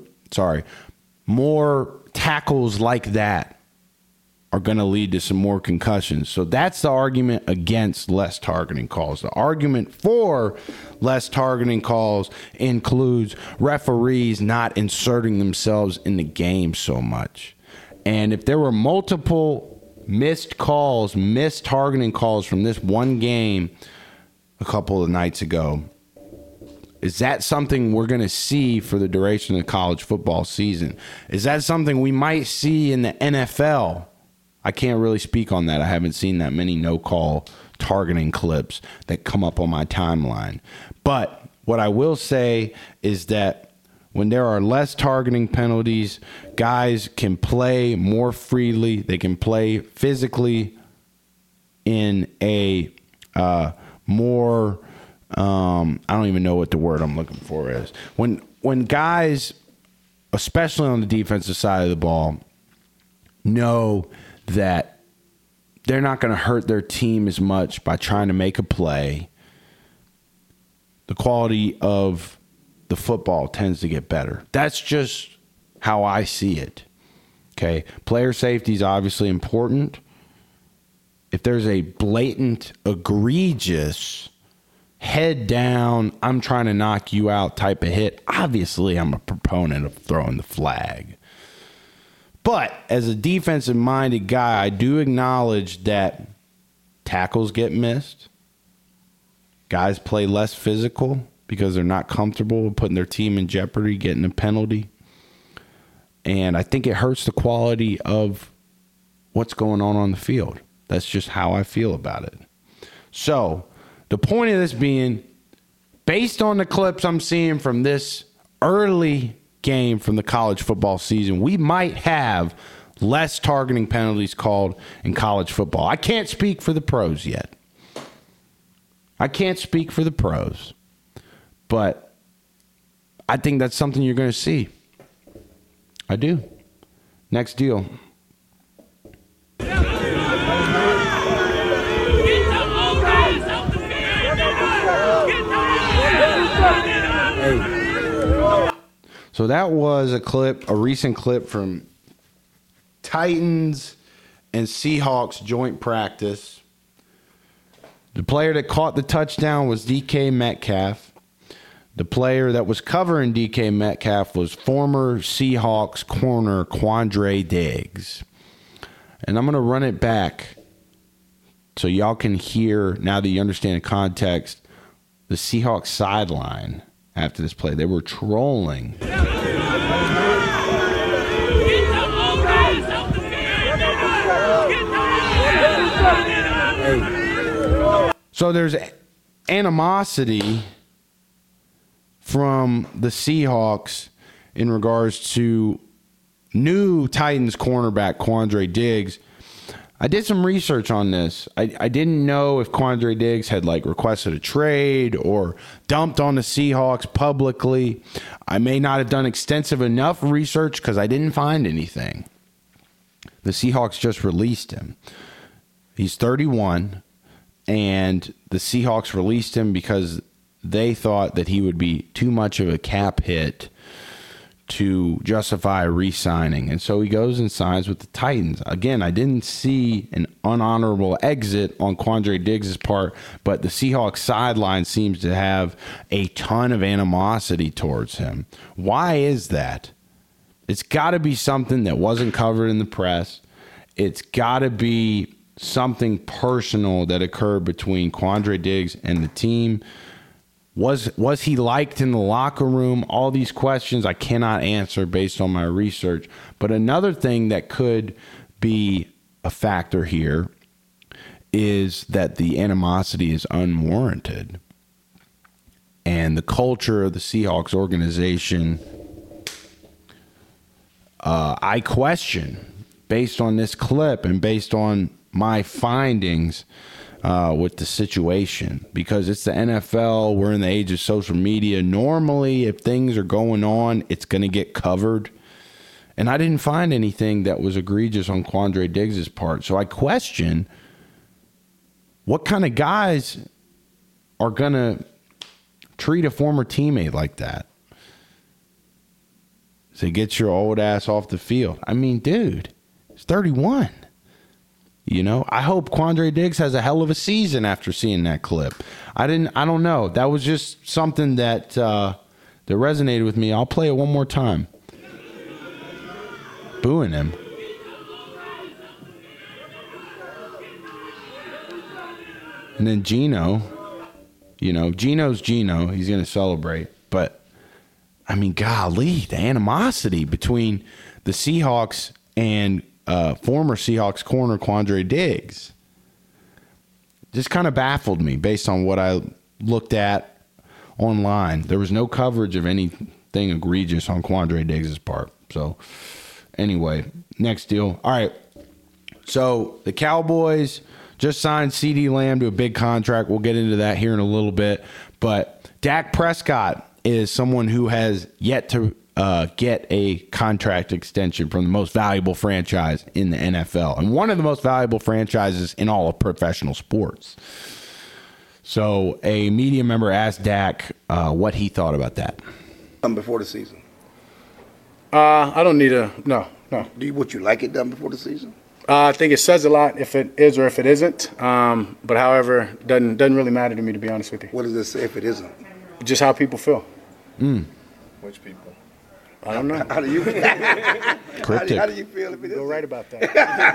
tackles like that are going to lead to some more concussions. So that's the argument against less targeting calls. The argument for less targeting calls includes referees not inserting themselves in the game so much. And if there were multiple missed targeting calls from this one game a couple of nights ago, is that something we're going to see for the duration of the college football season? Is that something we might see in the NFL? I can't really speak on that. I haven't seen that many no-call targeting clips that come up on my timeline. But what I will say is that when there are less targeting penalties, guys can play more freely. They can play physically in a more I don't even know what the word I'm looking for is. When guys, especially on the defensive side of the ball, know that they're not going to hurt their team as much by trying to make a play, the quality of the football tends to get better. That's just how I see it. Okay, player safety is obviously important. If there's a blatant, egregious, head down, I'm trying to knock you out type of hit, obviously I'm a proponent of throwing the flag. But as a defensive-minded guy, I do acknowledge that tackles get missed. Guys play less physical because they're not comfortable with putting their team in jeopardy, getting a penalty. And I think it hurts the quality of what's going on the field. That's just how I feel about it. So the point of this being, based on the clips I'm seeing from this early game from the college football season, we might have less targeting penalties called in college football. I can't speak for the pros yet. But I think that's something you're going to see. I do. Next deal. So that was a recent clip from Titans and Seahawks joint practice. The player that caught the touchdown was DK Metcalf. The player that was covering DK Metcalf was former Seahawks corner Quandre Diggs. And I'm going to run it back so y'all can hear, now that you understand the context, the Seahawks sideline after this play. They were trolling. So there's animosity from the Seahawks in regards to new Titans cornerback Quandre Diggs. I did some research on this. I didn't know if Quandre Diggs had requested a trade or dumped on the Seahawks publicly. I may not have done extensive enough research because I didn't find anything. The Seahawks just released him. He's 31, and the Seahawks released him because they thought that he would be too much of a cap hit to justify re-signing. And so he goes and signs with the Titans. Again, I didn't see an unhonorable exit on Quandre Diggs' part, but the Seahawks sideline seems to have a ton of animosity towards him. Why is that? It's got to be something that wasn't covered in the press. It's got to be something personal that occurred between Quandre Diggs and the team. Was he liked in the locker room? All these questions I cannot answer based on my research. But another thing that could be a factor here is that the animosity is unwarranted. And the culture of the Seahawks organization, I question, based on this clip and based on my findings with the situation, because it's the NFL. We're in the age of social media. Normally, if things are going on, it's going to get covered. And I didn't find anything that was egregious on Quandre Diggs' part. So I question what kind of guys are going to treat a former teammate like that. Say, get your old ass off the field. I mean, dude, it's 31. You know, I hope Quandre Diggs has a hell of a season after seeing that clip. I don't know. That was just something that that resonated with me. I'll play it one more time. Booing him. And then Gino, Gino's Gino. He's going to celebrate. But, I mean, golly, the animosity between the Seahawks and former Seahawks corner Quandre Diggs just kind of baffled me based on what I looked at online. There was no coverage of anything egregious on Quandre Diggs' part. So, anyway, next deal. All right. So, the Cowboys just signed CeeDee Lamb to a big contract. We'll get into that here in a little bit. But Dak Prescott is someone who has yet to get a contract extension from the most valuable franchise in the NFL and one of the most valuable franchises in all of professional sports. So a media member asked Dak what he thought about that. Before the season? I don't need a no. Would you like it done before the season? I think it says a lot if it is or if it isn't. But however, doesn't really matter to me, to be honest with you. What does it say if it isn't? Just how people feel. Which people? I don't know. How do you feel? Cryptic. How do you feel if it isn't? You're right about that.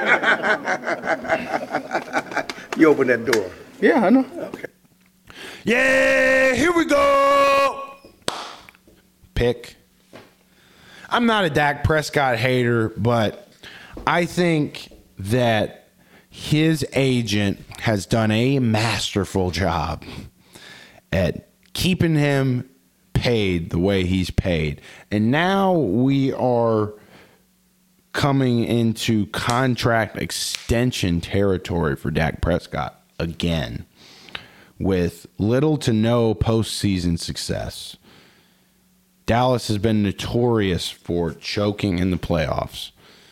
You open that door. Yeah, I know. Okay. Yeah, here we go. Pick. I'm not a Dak Prescott hater, but I think that his agent has done a masterful job at keeping him paid the way he's paid. And now we are coming into contract extension territory for Dak Prescott again, with little to no postseason success. Dallas has been notorious for choking in the playoffs.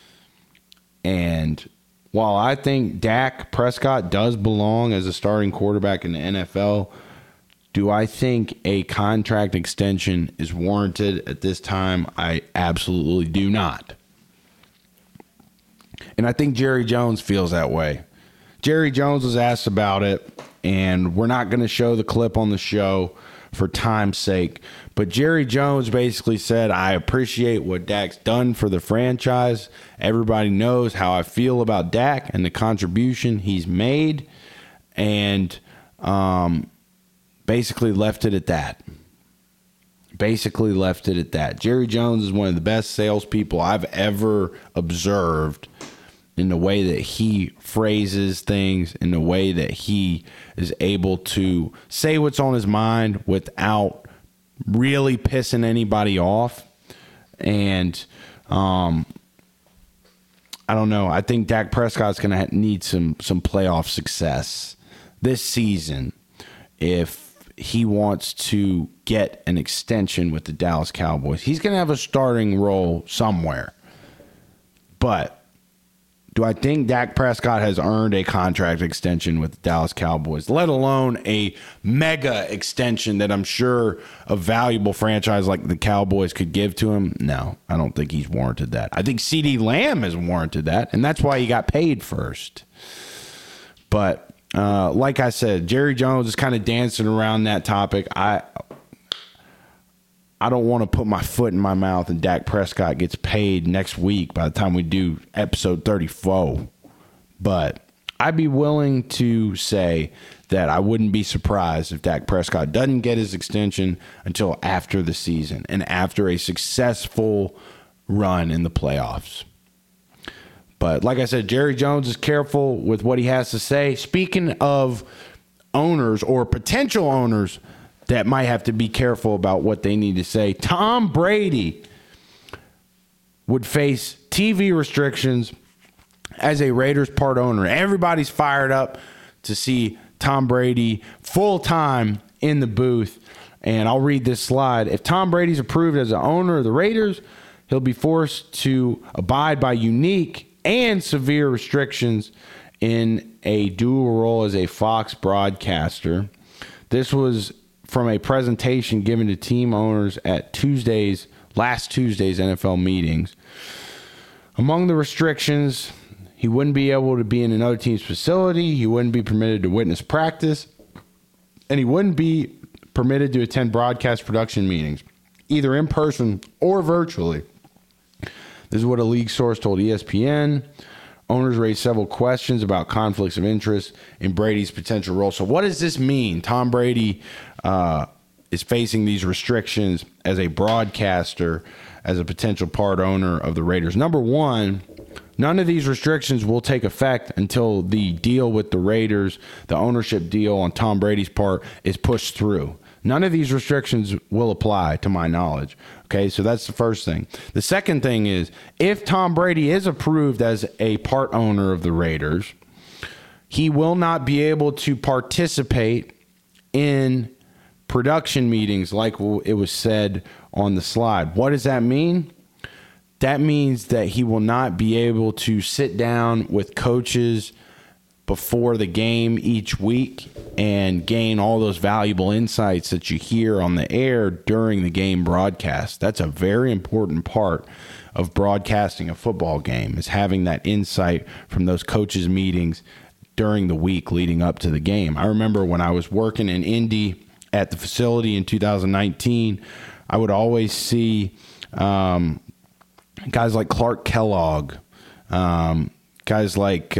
And while I think Dak Prescott does belong as a starting quarterback in the NFL, Do I think a contract extension is warranted at this time? I absolutely do not. And I think Jerry Jones feels that way. Jerry Jones was asked about it, and we're not going to show the clip on the show for time's sake. But Jerry Jones basically said, I appreciate what Dak's done for the franchise. Everybody knows how I feel about Dak and the contribution he's made. And basically left it at that. Jerry Jones is one of the best salespeople I've ever observed in the way that he phrases things, in the way that he is able to say what's on his mind without really pissing anybody off. And I don't know. I think Dak Prescott's going to need some playoff success this season if he wants to get an extension with the Dallas Cowboys. He's going to have a starting role somewhere. But do I think Dak Prescott has earned a contract extension with the Dallas Cowboys, let alone a mega extension that I'm sure a valuable franchise like the Cowboys could give to him? No, I don't think he's warranted that. I think CeeDee Lamb has warranted that, and that's why he got paid first. But like I said, Jerry Jones is kind of dancing around that topic. I don't want to put my foot in my mouth and Dak Prescott gets paid next week by the time we do episode 34. But I'd be willing to say that I wouldn't be surprised if Dak Prescott doesn't get his extension until after the season and after a successful run in the playoffs. But like I said, Jerry Jones is careful with what he has to say. Speaking of owners or potential owners that might have to be careful about what they need to say, Tom Brady would face TV restrictions as a Raiders part owner. Everybody's fired up to see Tom Brady full-time in the booth. And I'll read this slide. If Tom Brady's approved as an owner of the Raiders, he'll be forced to abide by unique and severe restrictions in a dual role as a Fox broadcaster. This was from a presentation given to team owners at last Tuesday's NFL meetings. Among the restrictions, he wouldn't be able to be in another team's facility, he wouldn't be permitted to witness practice, and he wouldn't be permitted to attend broadcast production meetings, either in person or virtually. This is what a league source told ESPN. Owners raised several questions about conflicts of interest in Brady's potential role. So what does this mean? Tom Brady is facing these restrictions as a broadcaster, as a potential part owner of the Raiders. Number one, none of these restrictions will take effect until the deal with the Raiders, the ownership deal on Tom Brady's part, is pushed through. None of these restrictions will apply, to my knowledge. Okay, so that's the first thing. The second thing is, if Tom Brady is approved as a part owner of the Raiders, he will not be able to participate in production meetings like it was said on the slide. What does that mean? That means that he will not be able to sit down with coaches before the game each week and gain all those valuable insights that you hear on the air during the game broadcast. That's a very important part of broadcasting a football game, is having that insight from those coaches' meetings during the week leading up to the game. I remember when I was working in Indy at the facility in 2019, I would always see guys like Clark Kellogg, guys like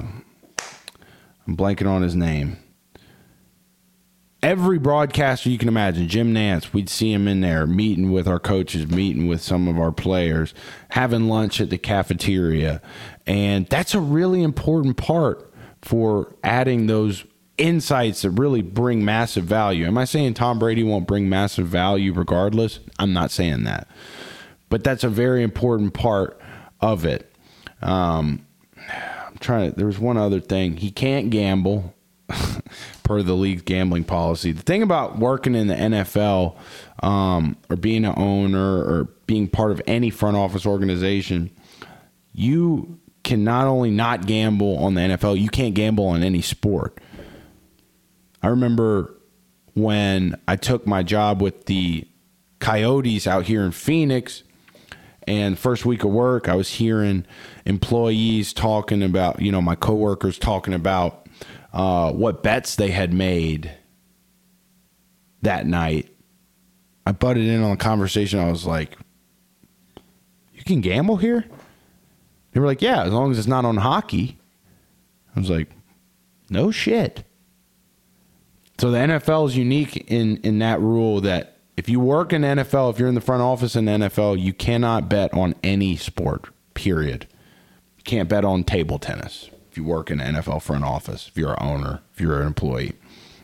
I'm blanking on his name. Every broadcaster you can imagine, Jim Nantz, we'd see him in there meeting with our coaches, meeting with some of our players, having lunch at the cafeteria. And that's a really important part for adding those insights that really bring massive value. Am I saying Tom Brady won't bring massive value regardless? I'm not saying that. But that's a very important part of it. There was one other thing. He can't gamble per the league's gambling policy. The thing about working in the NFL or being an owner or being part of any front office organization, you can not only not gamble on the NFL, you can't gamble on any sport. I remember when I took my job with the Coyotes out here in Phoenix. And first week of work, I was hearing employees talking about, my coworkers talking about what bets they had made that night. I butted in on the conversation. I was like, you can gamble here? They were like, yeah, as long as it's not on hockey. I was like, no shit. So the NFL is unique in that rule that if you work in the NFL, if you're in the front office in the NFL, you cannot bet on any sport, period. You can't bet on table tennis if you work in the NFL front office, if you're an owner, if you're an employee.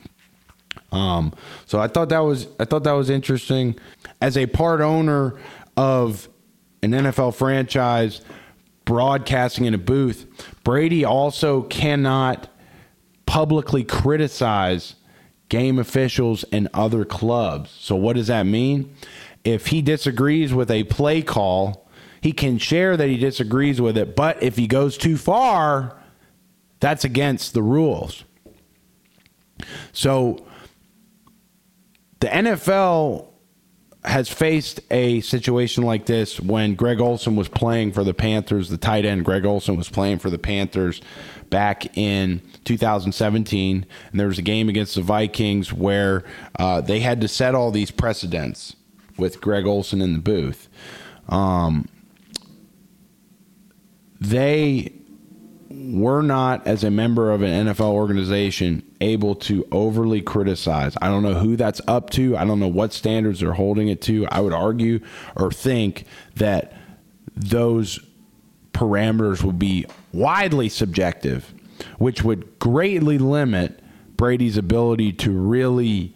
So I thought that was interesting. As a part owner of an NFL franchise broadcasting in a booth, Brady also cannot publicly criticize game officials and other clubs. So what does that mean? If he disagrees with a play call, he can share that he disagrees with it, but if he goes too far, that's against the rules. So the NFL has faced a situation like this when Greg Olsen was playing for the Panthers. The tight end Greg Olsen was playing for the Panthers back in 2017, and there was a game against the Vikings where they had to set all these precedents with Greg Olsen in the booth. They were not, as a member of an NFL organization, able to overly criticize. I don't know who that's up to. I don't know what standards they're holding it to. I would argue or think that those parameters would be widely subjective, which would greatly limit Brady's ability to really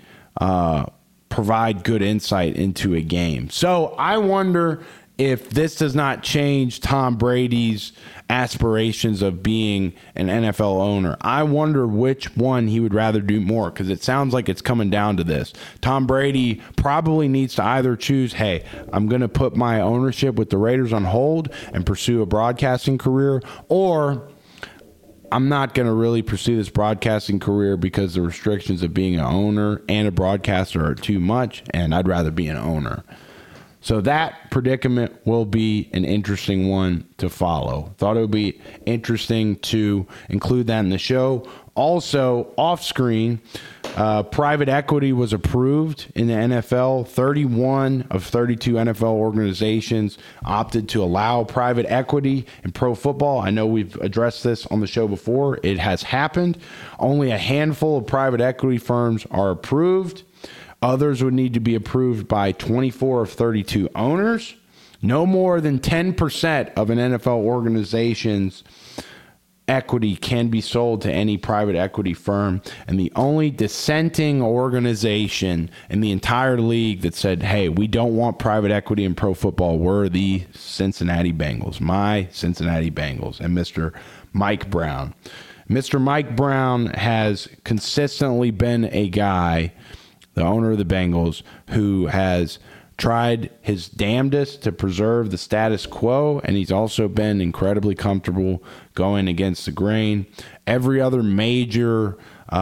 provide good insight into a game. So I wonder if this does not change Tom Brady's aspirations of being an NFL owner. I wonder which one he would rather do more, because it sounds like it's coming down to this. Tom Brady probably needs to either choose, hey, I'm going to put my ownership with the Raiders on hold and pursue a broadcasting career, or I'm not going to really pursue this broadcasting career because the restrictions of being an owner and a broadcaster are too much, and I'd rather be an owner. So that predicament will be an interesting one to follow. Thought it would be interesting to include that in the show. Also, off screen, private equity was approved in the NFL. 31 of 32 NFL organizations opted to allow private equity in pro football. I know we've addressed this on the show before. It has happened. Only a handful of private equity firms are approved. Others would need to be approved by 24 of 32 owners. No more than 10% of an NFL organization's equity can be sold to any private equity firm. And the only dissenting organization in the entire league that said, hey, we don't want private equity in pro football were the Cincinnati Bengals, my Cincinnati Bengals, and Mr. Mike Brown. Mr. Mike Brown has consistently been a guy, the owner of the Bengals, who has tried his damnedest to preserve the status quo, and he's also been incredibly comfortable going against the grain. Every other major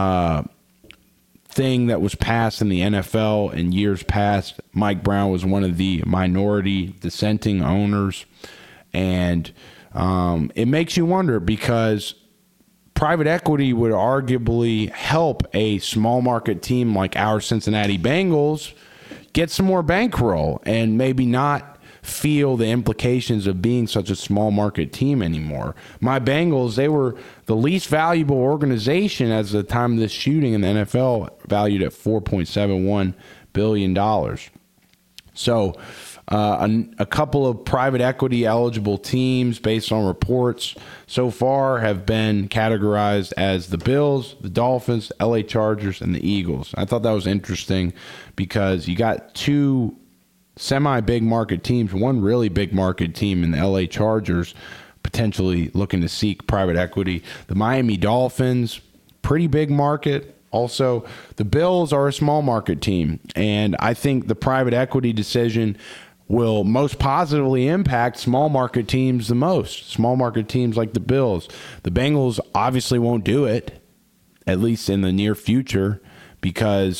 thing that was passed in the NFL in years past, Mike Brown was one of the minority dissenting owners, and it makes you wonder, because private equity would arguably help a small market team like our Cincinnati Bengals get some more bankroll and maybe not feel the implications of being such a small market team anymore. My Bengals, they were the least valuable organization as of the time of this shooting in the NFL, valued at $4.71 billion. So a couple of private equity eligible teams, based on reports so far, have been categorized as the Bills, the Dolphins, LA Chargers, and the Eagles. I thought that was interesting because you got two semi-big market teams, one really big market team in the LA Chargers potentially looking to seek private equity. The Miami Dolphins, pretty big market. Also, the Bills are a small market team, and I think the private equity decision will most positively impact small market teams the most. Small market teams like the Bills. The Bengals obviously won't do it, at least in the near future, because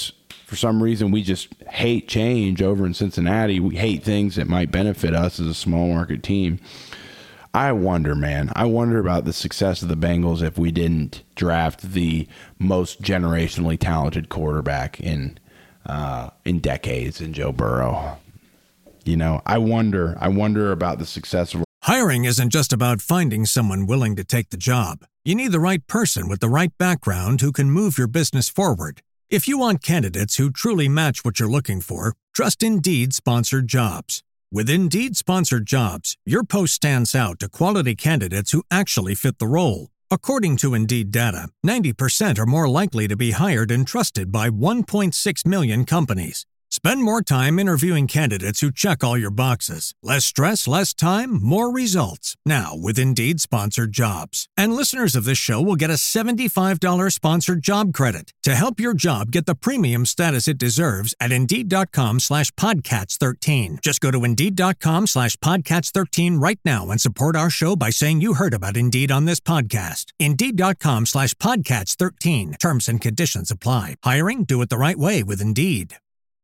for some reason, we just hate change over in Cincinnati. We hate things that might benefit us as a small market team. I wonder, man. I wonder about the success of the Bengals if we didn't draft the most generationally talented quarterback in decades in Joe Burrow. You know, I wonder about the success of. Hiring isn't just about finding someone willing to take the job. You need the right person with the right background who can move your business forward. If you want candidates who truly match what you're looking for, trust Indeed Sponsored Jobs. With Indeed Sponsored Jobs, your post stands out to quality candidates who actually fit the role. According to Indeed data, 90% are more likely to be hired and trusted by 1.6 million companies. Spend more time interviewing candidates who check all your boxes. Less stress, less time, more results. Now with Indeed Sponsored Jobs. And listeners of this show will get a $75 sponsored job credit to help your job get the premium status it deserves at Indeed.com/Podcats13. Just go to Indeed.com/Podcats13 right now and support our show by saying you heard about Indeed on this podcast. Indeed.com/Podcats13. Terms and conditions apply. Hiring? Do it the right way with Indeed.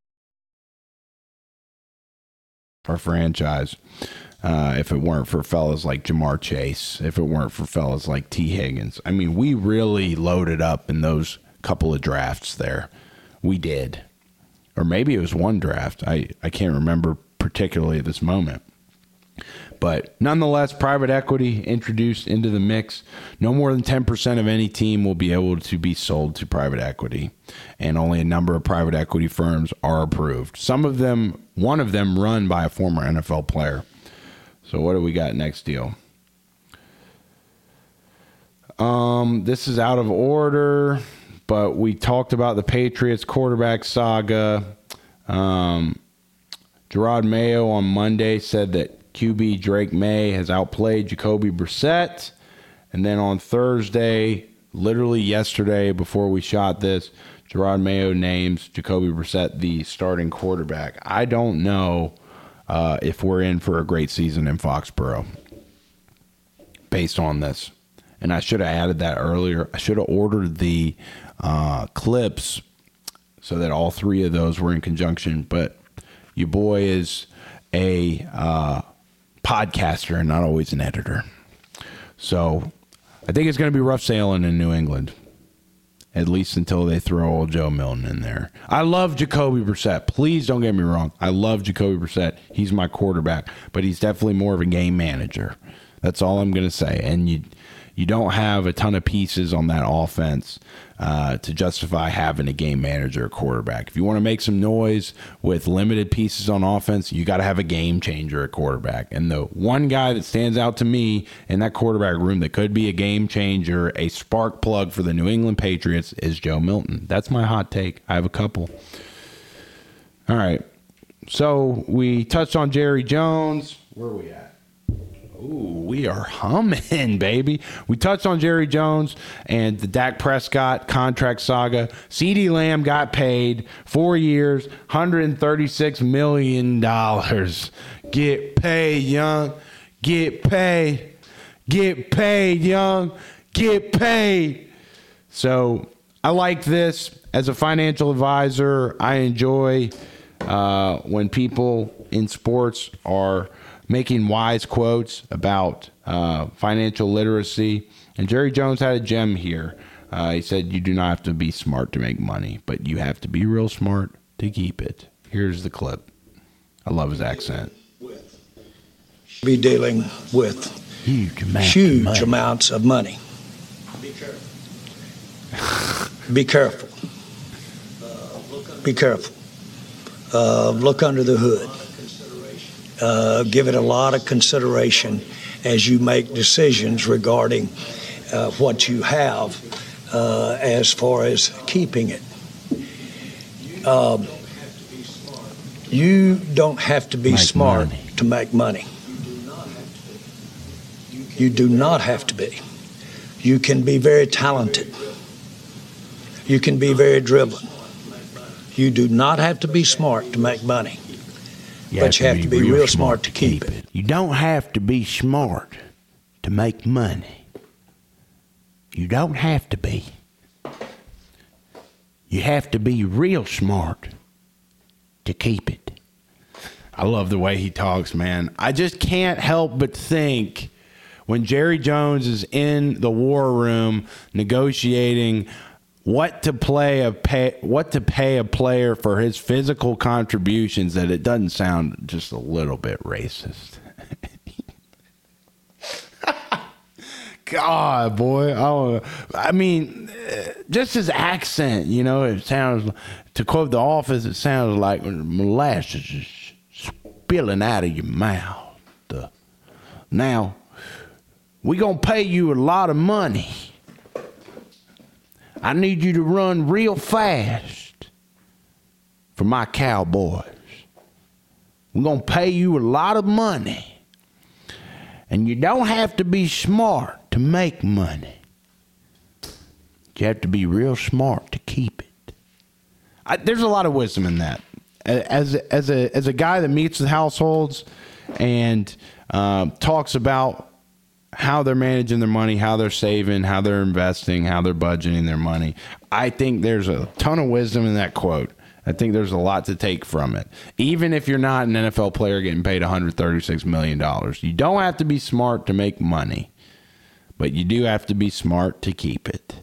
Our franchise, if it weren't for fellas like Jamar Chase, if it weren't for fellas like T. Higgins. I mean, we really loaded up in those couple of drafts there. We did. Or maybe it was one draft. I can't remember particularly at this moment. But nonetheless, private equity introduced into the mix. No more than 10% of any team will be able to be sold to private equity. And only a number of private equity firms are approved. Some of them, one of them run by a former NFL player. So what do we got next deal? This is out of order, but we talked about the Patriots quarterback saga. Gerard Mayo on Monday said that QB Drake May has outplayed Jacoby Brissett. And then on Thursday, literally yesterday before we shot this, Gerard Mayo names Jacoby Brissett the starting quarterback. I don't know if we're in for a great season in Foxborough based on this. And I should have added that earlier. I should have ordered the clips so that all three of those were in conjunction. But your boy is a podcaster and not always an editor. So I think it's going to be rough sailing in New England, at least until they throw old Joe Milton in there. I love Jacoby Brissett. Please don't get me wrong. I love Jacoby Brissett. He's my quarterback, but he's definitely more of a game manager. That's all I'm going to say. And you don't have a ton of pieces on that offense to justify having a game manager or quarterback. If you want to make some noise with limited pieces on offense, you got to have a game changer at quarterback. And the one guy that stands out to me in that quarterback room that could be a game changer, a spark plug for the New England Patriots, is Joe Milton. That's my hot take. I have a couple. All right. So we touched on Jerry Jones. Where are we at? Ooh, we are humming, baby. We touched on Jerry Jones and the Dak Prescott contract saga. CeeDee Lamb got paid 4 years, $136 million. Get paid, young. Get paid. Get paid, young. Get paid. So I like this. As a financial advisor, I enjoy when people in sports are making wise quotes about financial literacy. And Jerry Jones had a gem here. He said, you do not have to be smart to make money, but you have to be real smart to keep it. Here's the clip. I love his accent. Be dealing with huge amounts of money. Be careful. Be careful. Be careful. Look under the hood. Give it a lot of consideration as you make decisions regarding what you have as far as keeping it. You don't have to be smart to make money. You do not have to be. You can be very talented. You can be very driven. You do not have to be smart to make money. But you have to be real smart to keep it. You don't have to be smart to make money. You don't have to be. you have to be real smart to keep it. I love the way he talks, man. I just can't help but think when Jerry Jones is in the war room negotiating what to pay a player for his physical contributions, that it doesn't sound just a little bit racist. God, boy. I mean, just his accent, it sounds, to quote The Office, it sounds like molasses is spilling out of your mouth. Now, we're going to pay you a lot of money. I need you to run real fast for my Cowboys. We're going to pay you a lot of money. And you don't have to be smart to make money. You have to be real smart to keep it. There's a lot of wisdom in that. As a guy that meets with households and talks about how they're managing their money, how they're saving, how they're investing, how they're budgeting their money, I think there's a ton of wisdom in that quote. I think there's a lot to take from it. Even if you're not an NFL player getting paid $136 million, you don't have to be smart to make money, but you do have to be smart to keep it.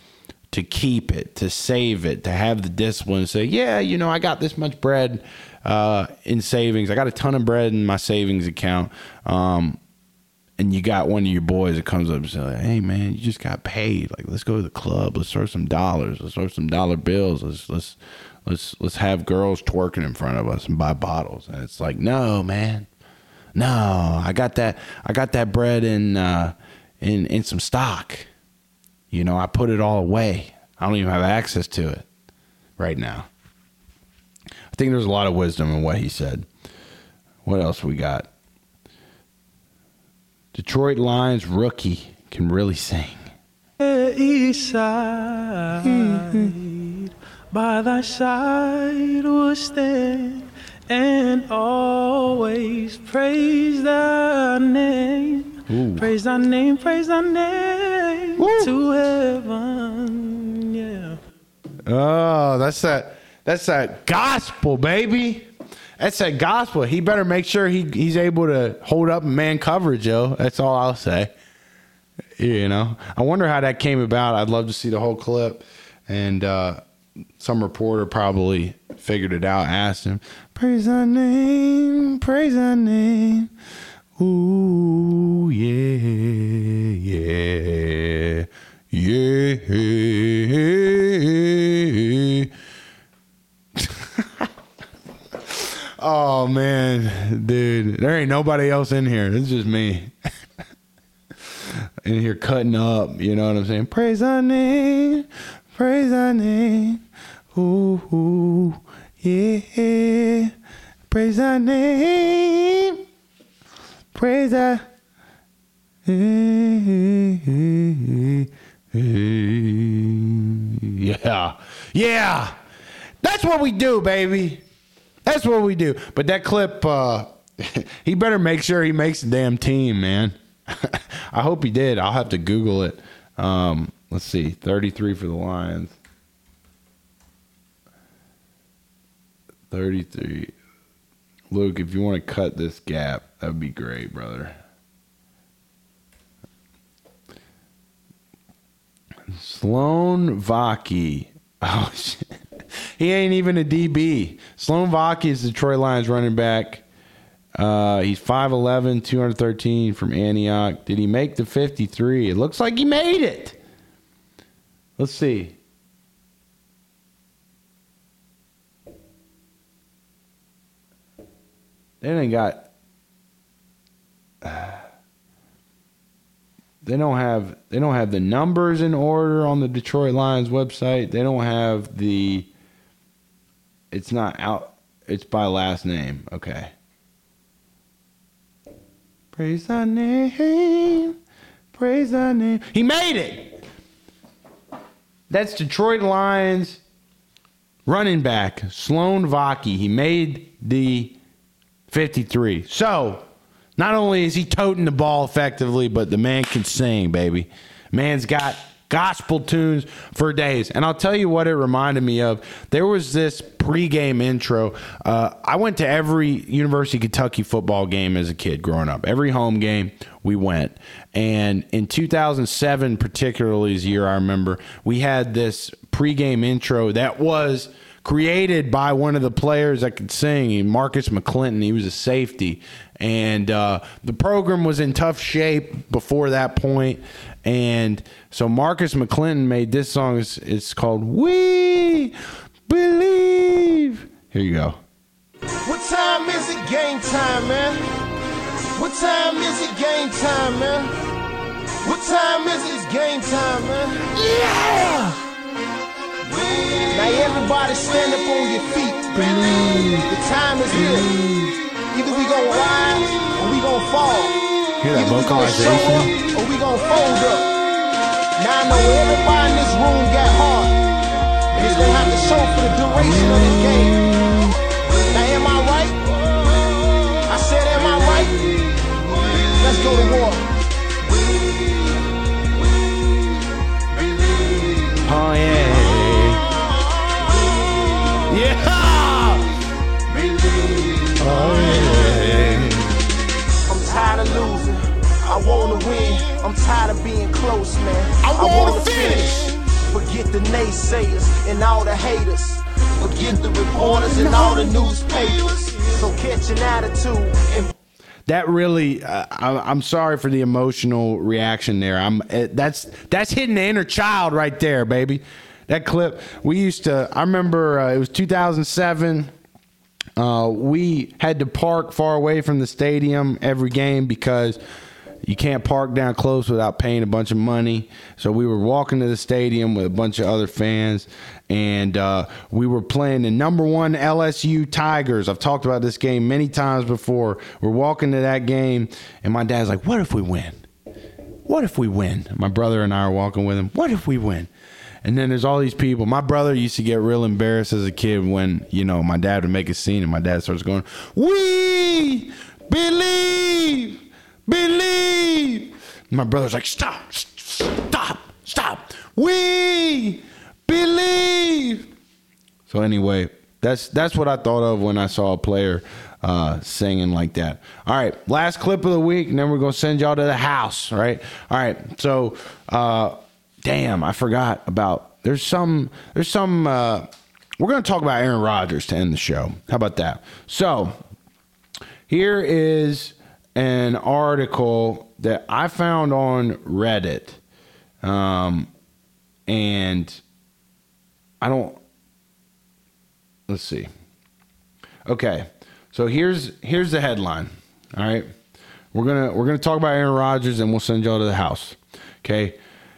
To save it, to have the discipline to say, yeah, I got this much bread in savings. I got a ton of bread in my savings account. And you got one of your boys that comes up and says, hey, man, you just got paid. Like, let's go to the club. Let's throw some dollars. Let's throw some dollar bills. Let's have girls twerking in front of us and buy bottles. And it's like, no, man. No, I got that bread in some stock. I put it all away. I don't even have access to it right now. I think there's a lot of wisdom in what he said. What else we got? Detroit Lions rookie can really sing. East side, by thy side will stand and always praise thy name. Ooh. Praise thy name to heaven. Yeah. Oh, that's that gospel, baby. That's that gospel. He better make sure he's able to hold up man coverage, yo. That's all I'll say. I wonder how that came about. I'd love to see the whole clip. And some reporter probably figured it out, asked him, praise thy name, praise thy name. Ooh, yeah, yeah, yeah. Oh, man, dude, there ain't nobody else in here. It's just me in here cutting up. You know what I'm saying? Praise thy name. Ooh, yeah. Praise thy name. Praise thy yeah. That's what we do, baby. That's what we do. But that clip, he better make sure he makes the damn team, man. I hope he did. I'll have to Google it. Let's see. 33 for the Lions. 33. Luke, if you want to cut this gap, that would be great, brother. Sloan Vaki. Oh, shit. He ain't even a DB. Sloan Vaki is the Detroit Lions running back. He's 5'11", 213 from Antioch. Did he make the 53? It looks like he made it. Let's see. They ain't got. They don't have the numbers in order on the Detroit Lions website. They don't have the. It's not out. It's by last name. Okay. Praise thy name. Praise thy name. He made it. That's Detroit Lions running back Sloan Vaki. He made the 53. So, not only is he toting the ball effectively, but the man can sing, baby. Man's got gospel tunes for days. And I'll tell you what it reminded me of. There was this pregame intro. I went to every University of Kentucky football game as a kid growing up. Every home game we went. And in 2007, particularly as a year I remember, we had this pregame intro that was created by one of the players that could sing, Marcus McClinton. He was a safety. And the program was in tough shape before that point. And so Marcus McClinton made this song. It's called We Believe. Here you go. What time is it? Game time, man. What time is it? Game time, man. What time is it? It's game time, man. Yeah! Now everybody stand up on your feet. The time is here. Either we gonna rise or we gonna fall. Hear that vocalization? Or we gonna fold up. Now I know everybody in this room got heart. It's gonna have to show for the duration of the game. Now am I right? I said am I right? Let's go to war. Oh yeah. Yeah! Oh, yeah. I'm tired of losing. I want to win. I'm tired of being close, man. I want to finish. Forget the naysayers and all the haters. Forget the reporters and all the newspapers. So catch an attitude and that really, I'm sorry for the emotional reaction there. That's hitting the inner child right there, baby. That clip, I remember it was 2007. We had to park far away from the stadium every game because you can't park down close without paying a bunch of money. So we were walking to the stadium with a bunch of other fans, and we were playing the number 1 LSU Tigers. I've talked about this game many times before. We're walking to that game, and my dad's like, what if we win? What if we win? My brother and I are walking with him. What if we win? And then there's all these people. My brother used to get real embarrassed as a kid when, my dad would make a scene and my dad starts going, we believe. My brother's like, stop. We believe. So anyway, that's what I thought of when I saw a player singing like that. All right, last clip of the week, and then we're going to send y'all to the house, right? All right, so... damn, I forgot about. There's some. We're going to talk about Aaron Rodgers to end the show. How about that? So, here is an article that I found on Reddit, and I don't. Let's see. Okay, so here's the headline. All right, we're gonna talk about Aaron Rodgers, and we'll send y'all to the house. Okay.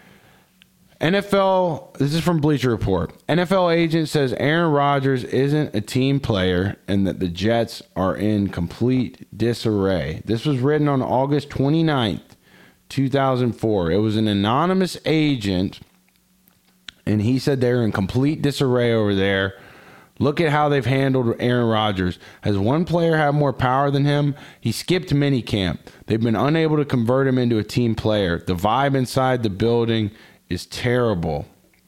NFL, this is from Bleacher Report. NFL agent says Aaron Rodgers isn't a team player and that the Jets are in complete disarray. This was written on August 29th, 2004. It was an anonymous agent, and he said they're in complete disarray over there. Look at how they've handled Aaron Rodgers. Has one player had more power than him? He skipped minicamp. They've been unable to convert him into a team player. The vibe inside the building is terrible.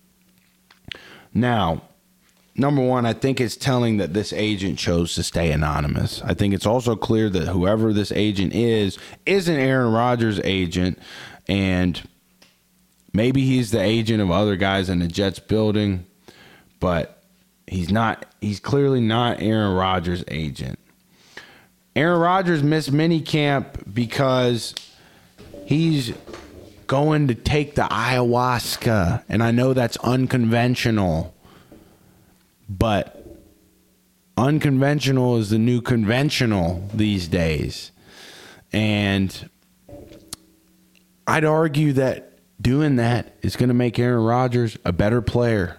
Now, number one, I think it's telling that this agent chose to stay anonymous. I think it's also clear that whoever this agent isn't Aaron Rodgers' agent, and maybe he's the agent of other guys in the Jets building, but he's clearly not Aaron Rodgers' agent. Aaron Rodgers missed minicamp because he's going to take the ayahuasca, and I know that's unconventional, but unconventional is the new conventional these days. And I'd argue that doing that is going to make Aaron Rodgers a better player.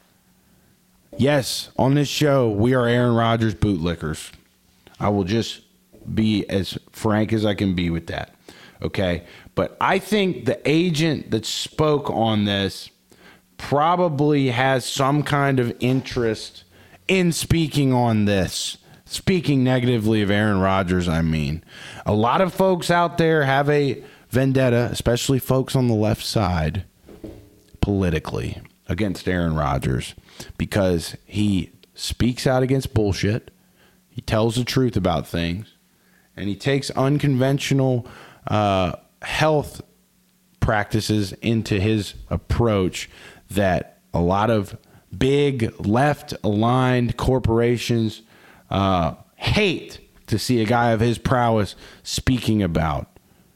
Yes, on this show, we are Aaron Rodgers bootlickers. I will just be as frank as I can be with that. Okay? But I think the agent that spoke on this probably has some kind of interest in speaking on this. Speaking negatively of Aaron Rodgers, I mean. A lot of folks out there have a vendetta, especially folks on the left side, politically against Aaron Rodgers because he speaks out against bullshit. He tells the truth about things, and he takes unconventional health practices into his approach that a lot of big left-aligned corporations hate to see a guy of his prowess speaking about.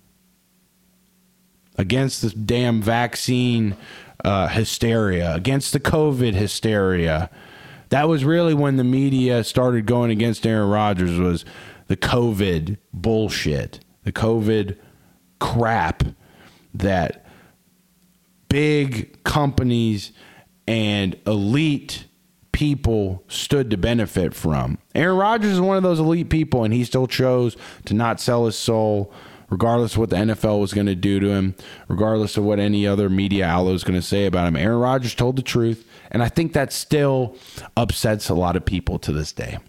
Against the damn vaccine hysteria, against the COVID hysteria. That was really when the media started going against Aaron Rodgers, was the COVID bullshit, the COVID crap that big companies and elite people stood to benefit from. Aaron Rodgers is one of those elite people, and he still chose to not sell his soul, regardless of what the NFL was going to do to him, regardless of what any other media outlet was going to say about him. Aaron Rodgers told the truth, and I think that still upsets a lot of people to this day.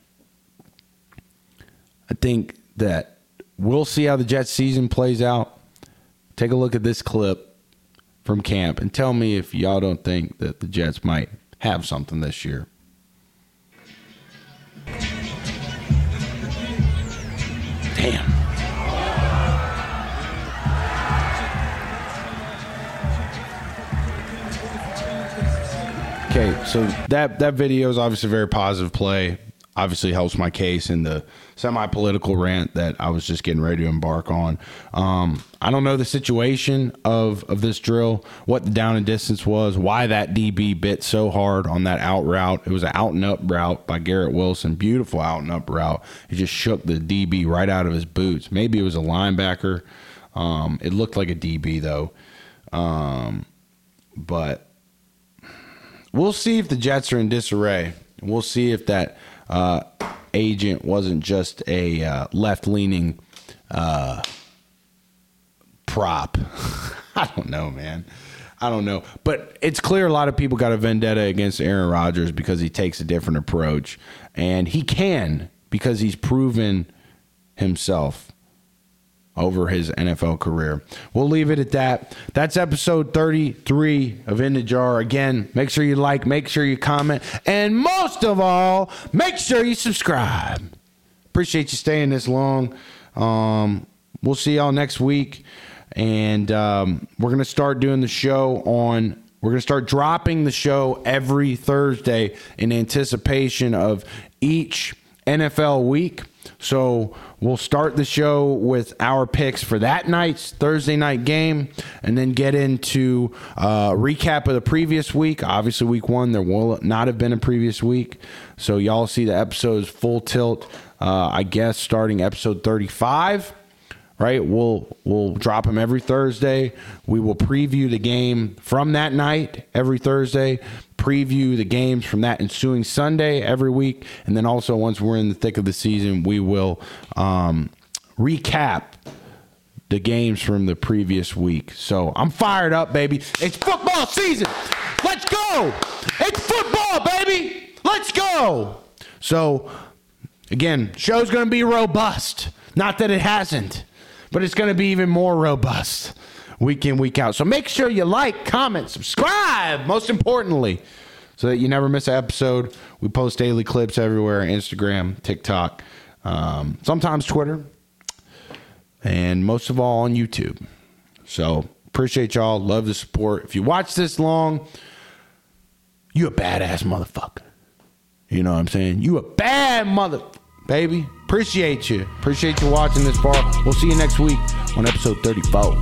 I think that we'll see how the Jets season plays out. Take a look at this clip from camp and tell me if y'all don't think that the Jets might have something this year. Damn. Okay, so that video is obviously a very positive play. Obviously helps my case in the semi-political rant that I was just getting ready to embark on. I don't know the situation of this drill, what the down and distance was, why that DB bit so hard on that out route. It was an out and up route by Garrett Wilson. Beautiful out and up route. He just shook the DB right out of his boots. Maybe it was a linebacker. It looked like a DB, though. But we'll see if the Jets are in disarray. We'll see if that agent wasn't just a left-leaning prop. I don't know, man. I don't know. But it's clear a lot of people got a vendetta against Aaron Rodgers because he takes a different approach. And he can, because he's proven himself over his NFL career. We'll leave it at that. That's episode 33 of In the Jar. Again, make sure you like, make sure you comment, and most of all, make sure you subscribe. Appreciate you staying this long. We'll see y'all next week. And we're going to start doing the show we're going to start dropping the show every Thursday in anticipation of each NFL week. So we'll start the show with our picks for that night's Thursday night game and then get into a recap of the previous week. Obviously, week one, there will not have been a previous week. So y'all see the episodes full tilt, I guess, starting episode 35. Right, we'll drop them every Thursday. We will preview the game from that night every Thursday, preview the games from that ensuing Sunday every week, and then also once we're in the thick of the season, we will recap the games from the previous week. So I'm fired up, baby. It's football season. Let's go. It's football, baby. Let's go. So, again, show's going to be robust. Not that it hasn't. But it's going to be even more robust week in, week out. So make sure you like, comment, subscribe, most importantly, so that you never miss an episode. We post daily clips everywhere, Instagram, TikTok, sometimes Twitter, and most of all on YouTube. So appreciate y'all. Love the support. If you watch this long, you a badass motherfucker. You know what I'm saying? You a bad motherfucker. Baby, appreciate you. Appreciate you watching this far. We'll see you next week on episode 34.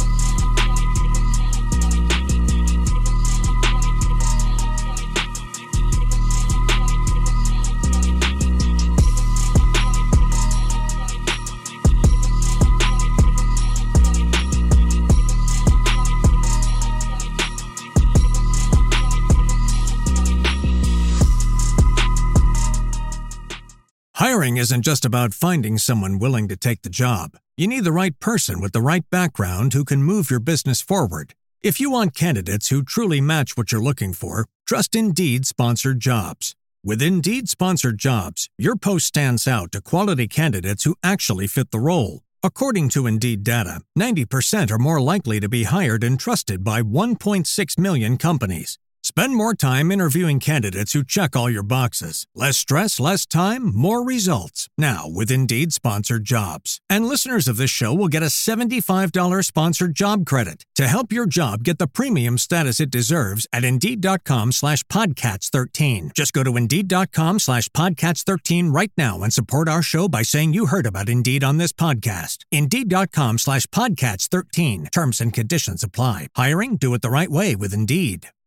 Hiring isn't just about finding someone willing to take the job. You need the right person with the right background who can move your business forward. If you want candidates who truly match what you're looking for, trust Indeed Sponsored Jobs. With Indeed Sponsored Jobs, your post stands out to quality candidates who actually fit the role. According to Indeed data, 90% are more likely to be hired and trusted by 1.6 million companies. Spend more time interviewing candidates who check all your boxes. Less stress, less time, more results. Now, with Indeed Sponsored Jobs. And listeners of this show will get a $75 sponsored job credit to help your job get the premium status it deserves at Indeed.com/Podcats13. Just go to Indeed.com/Podcats13 right now and support our show by saying you heard about Indeed on this podcast. Indeed.com/Podcats13. Terms and conditions apply. Hiring? Do it the right way with Indeed.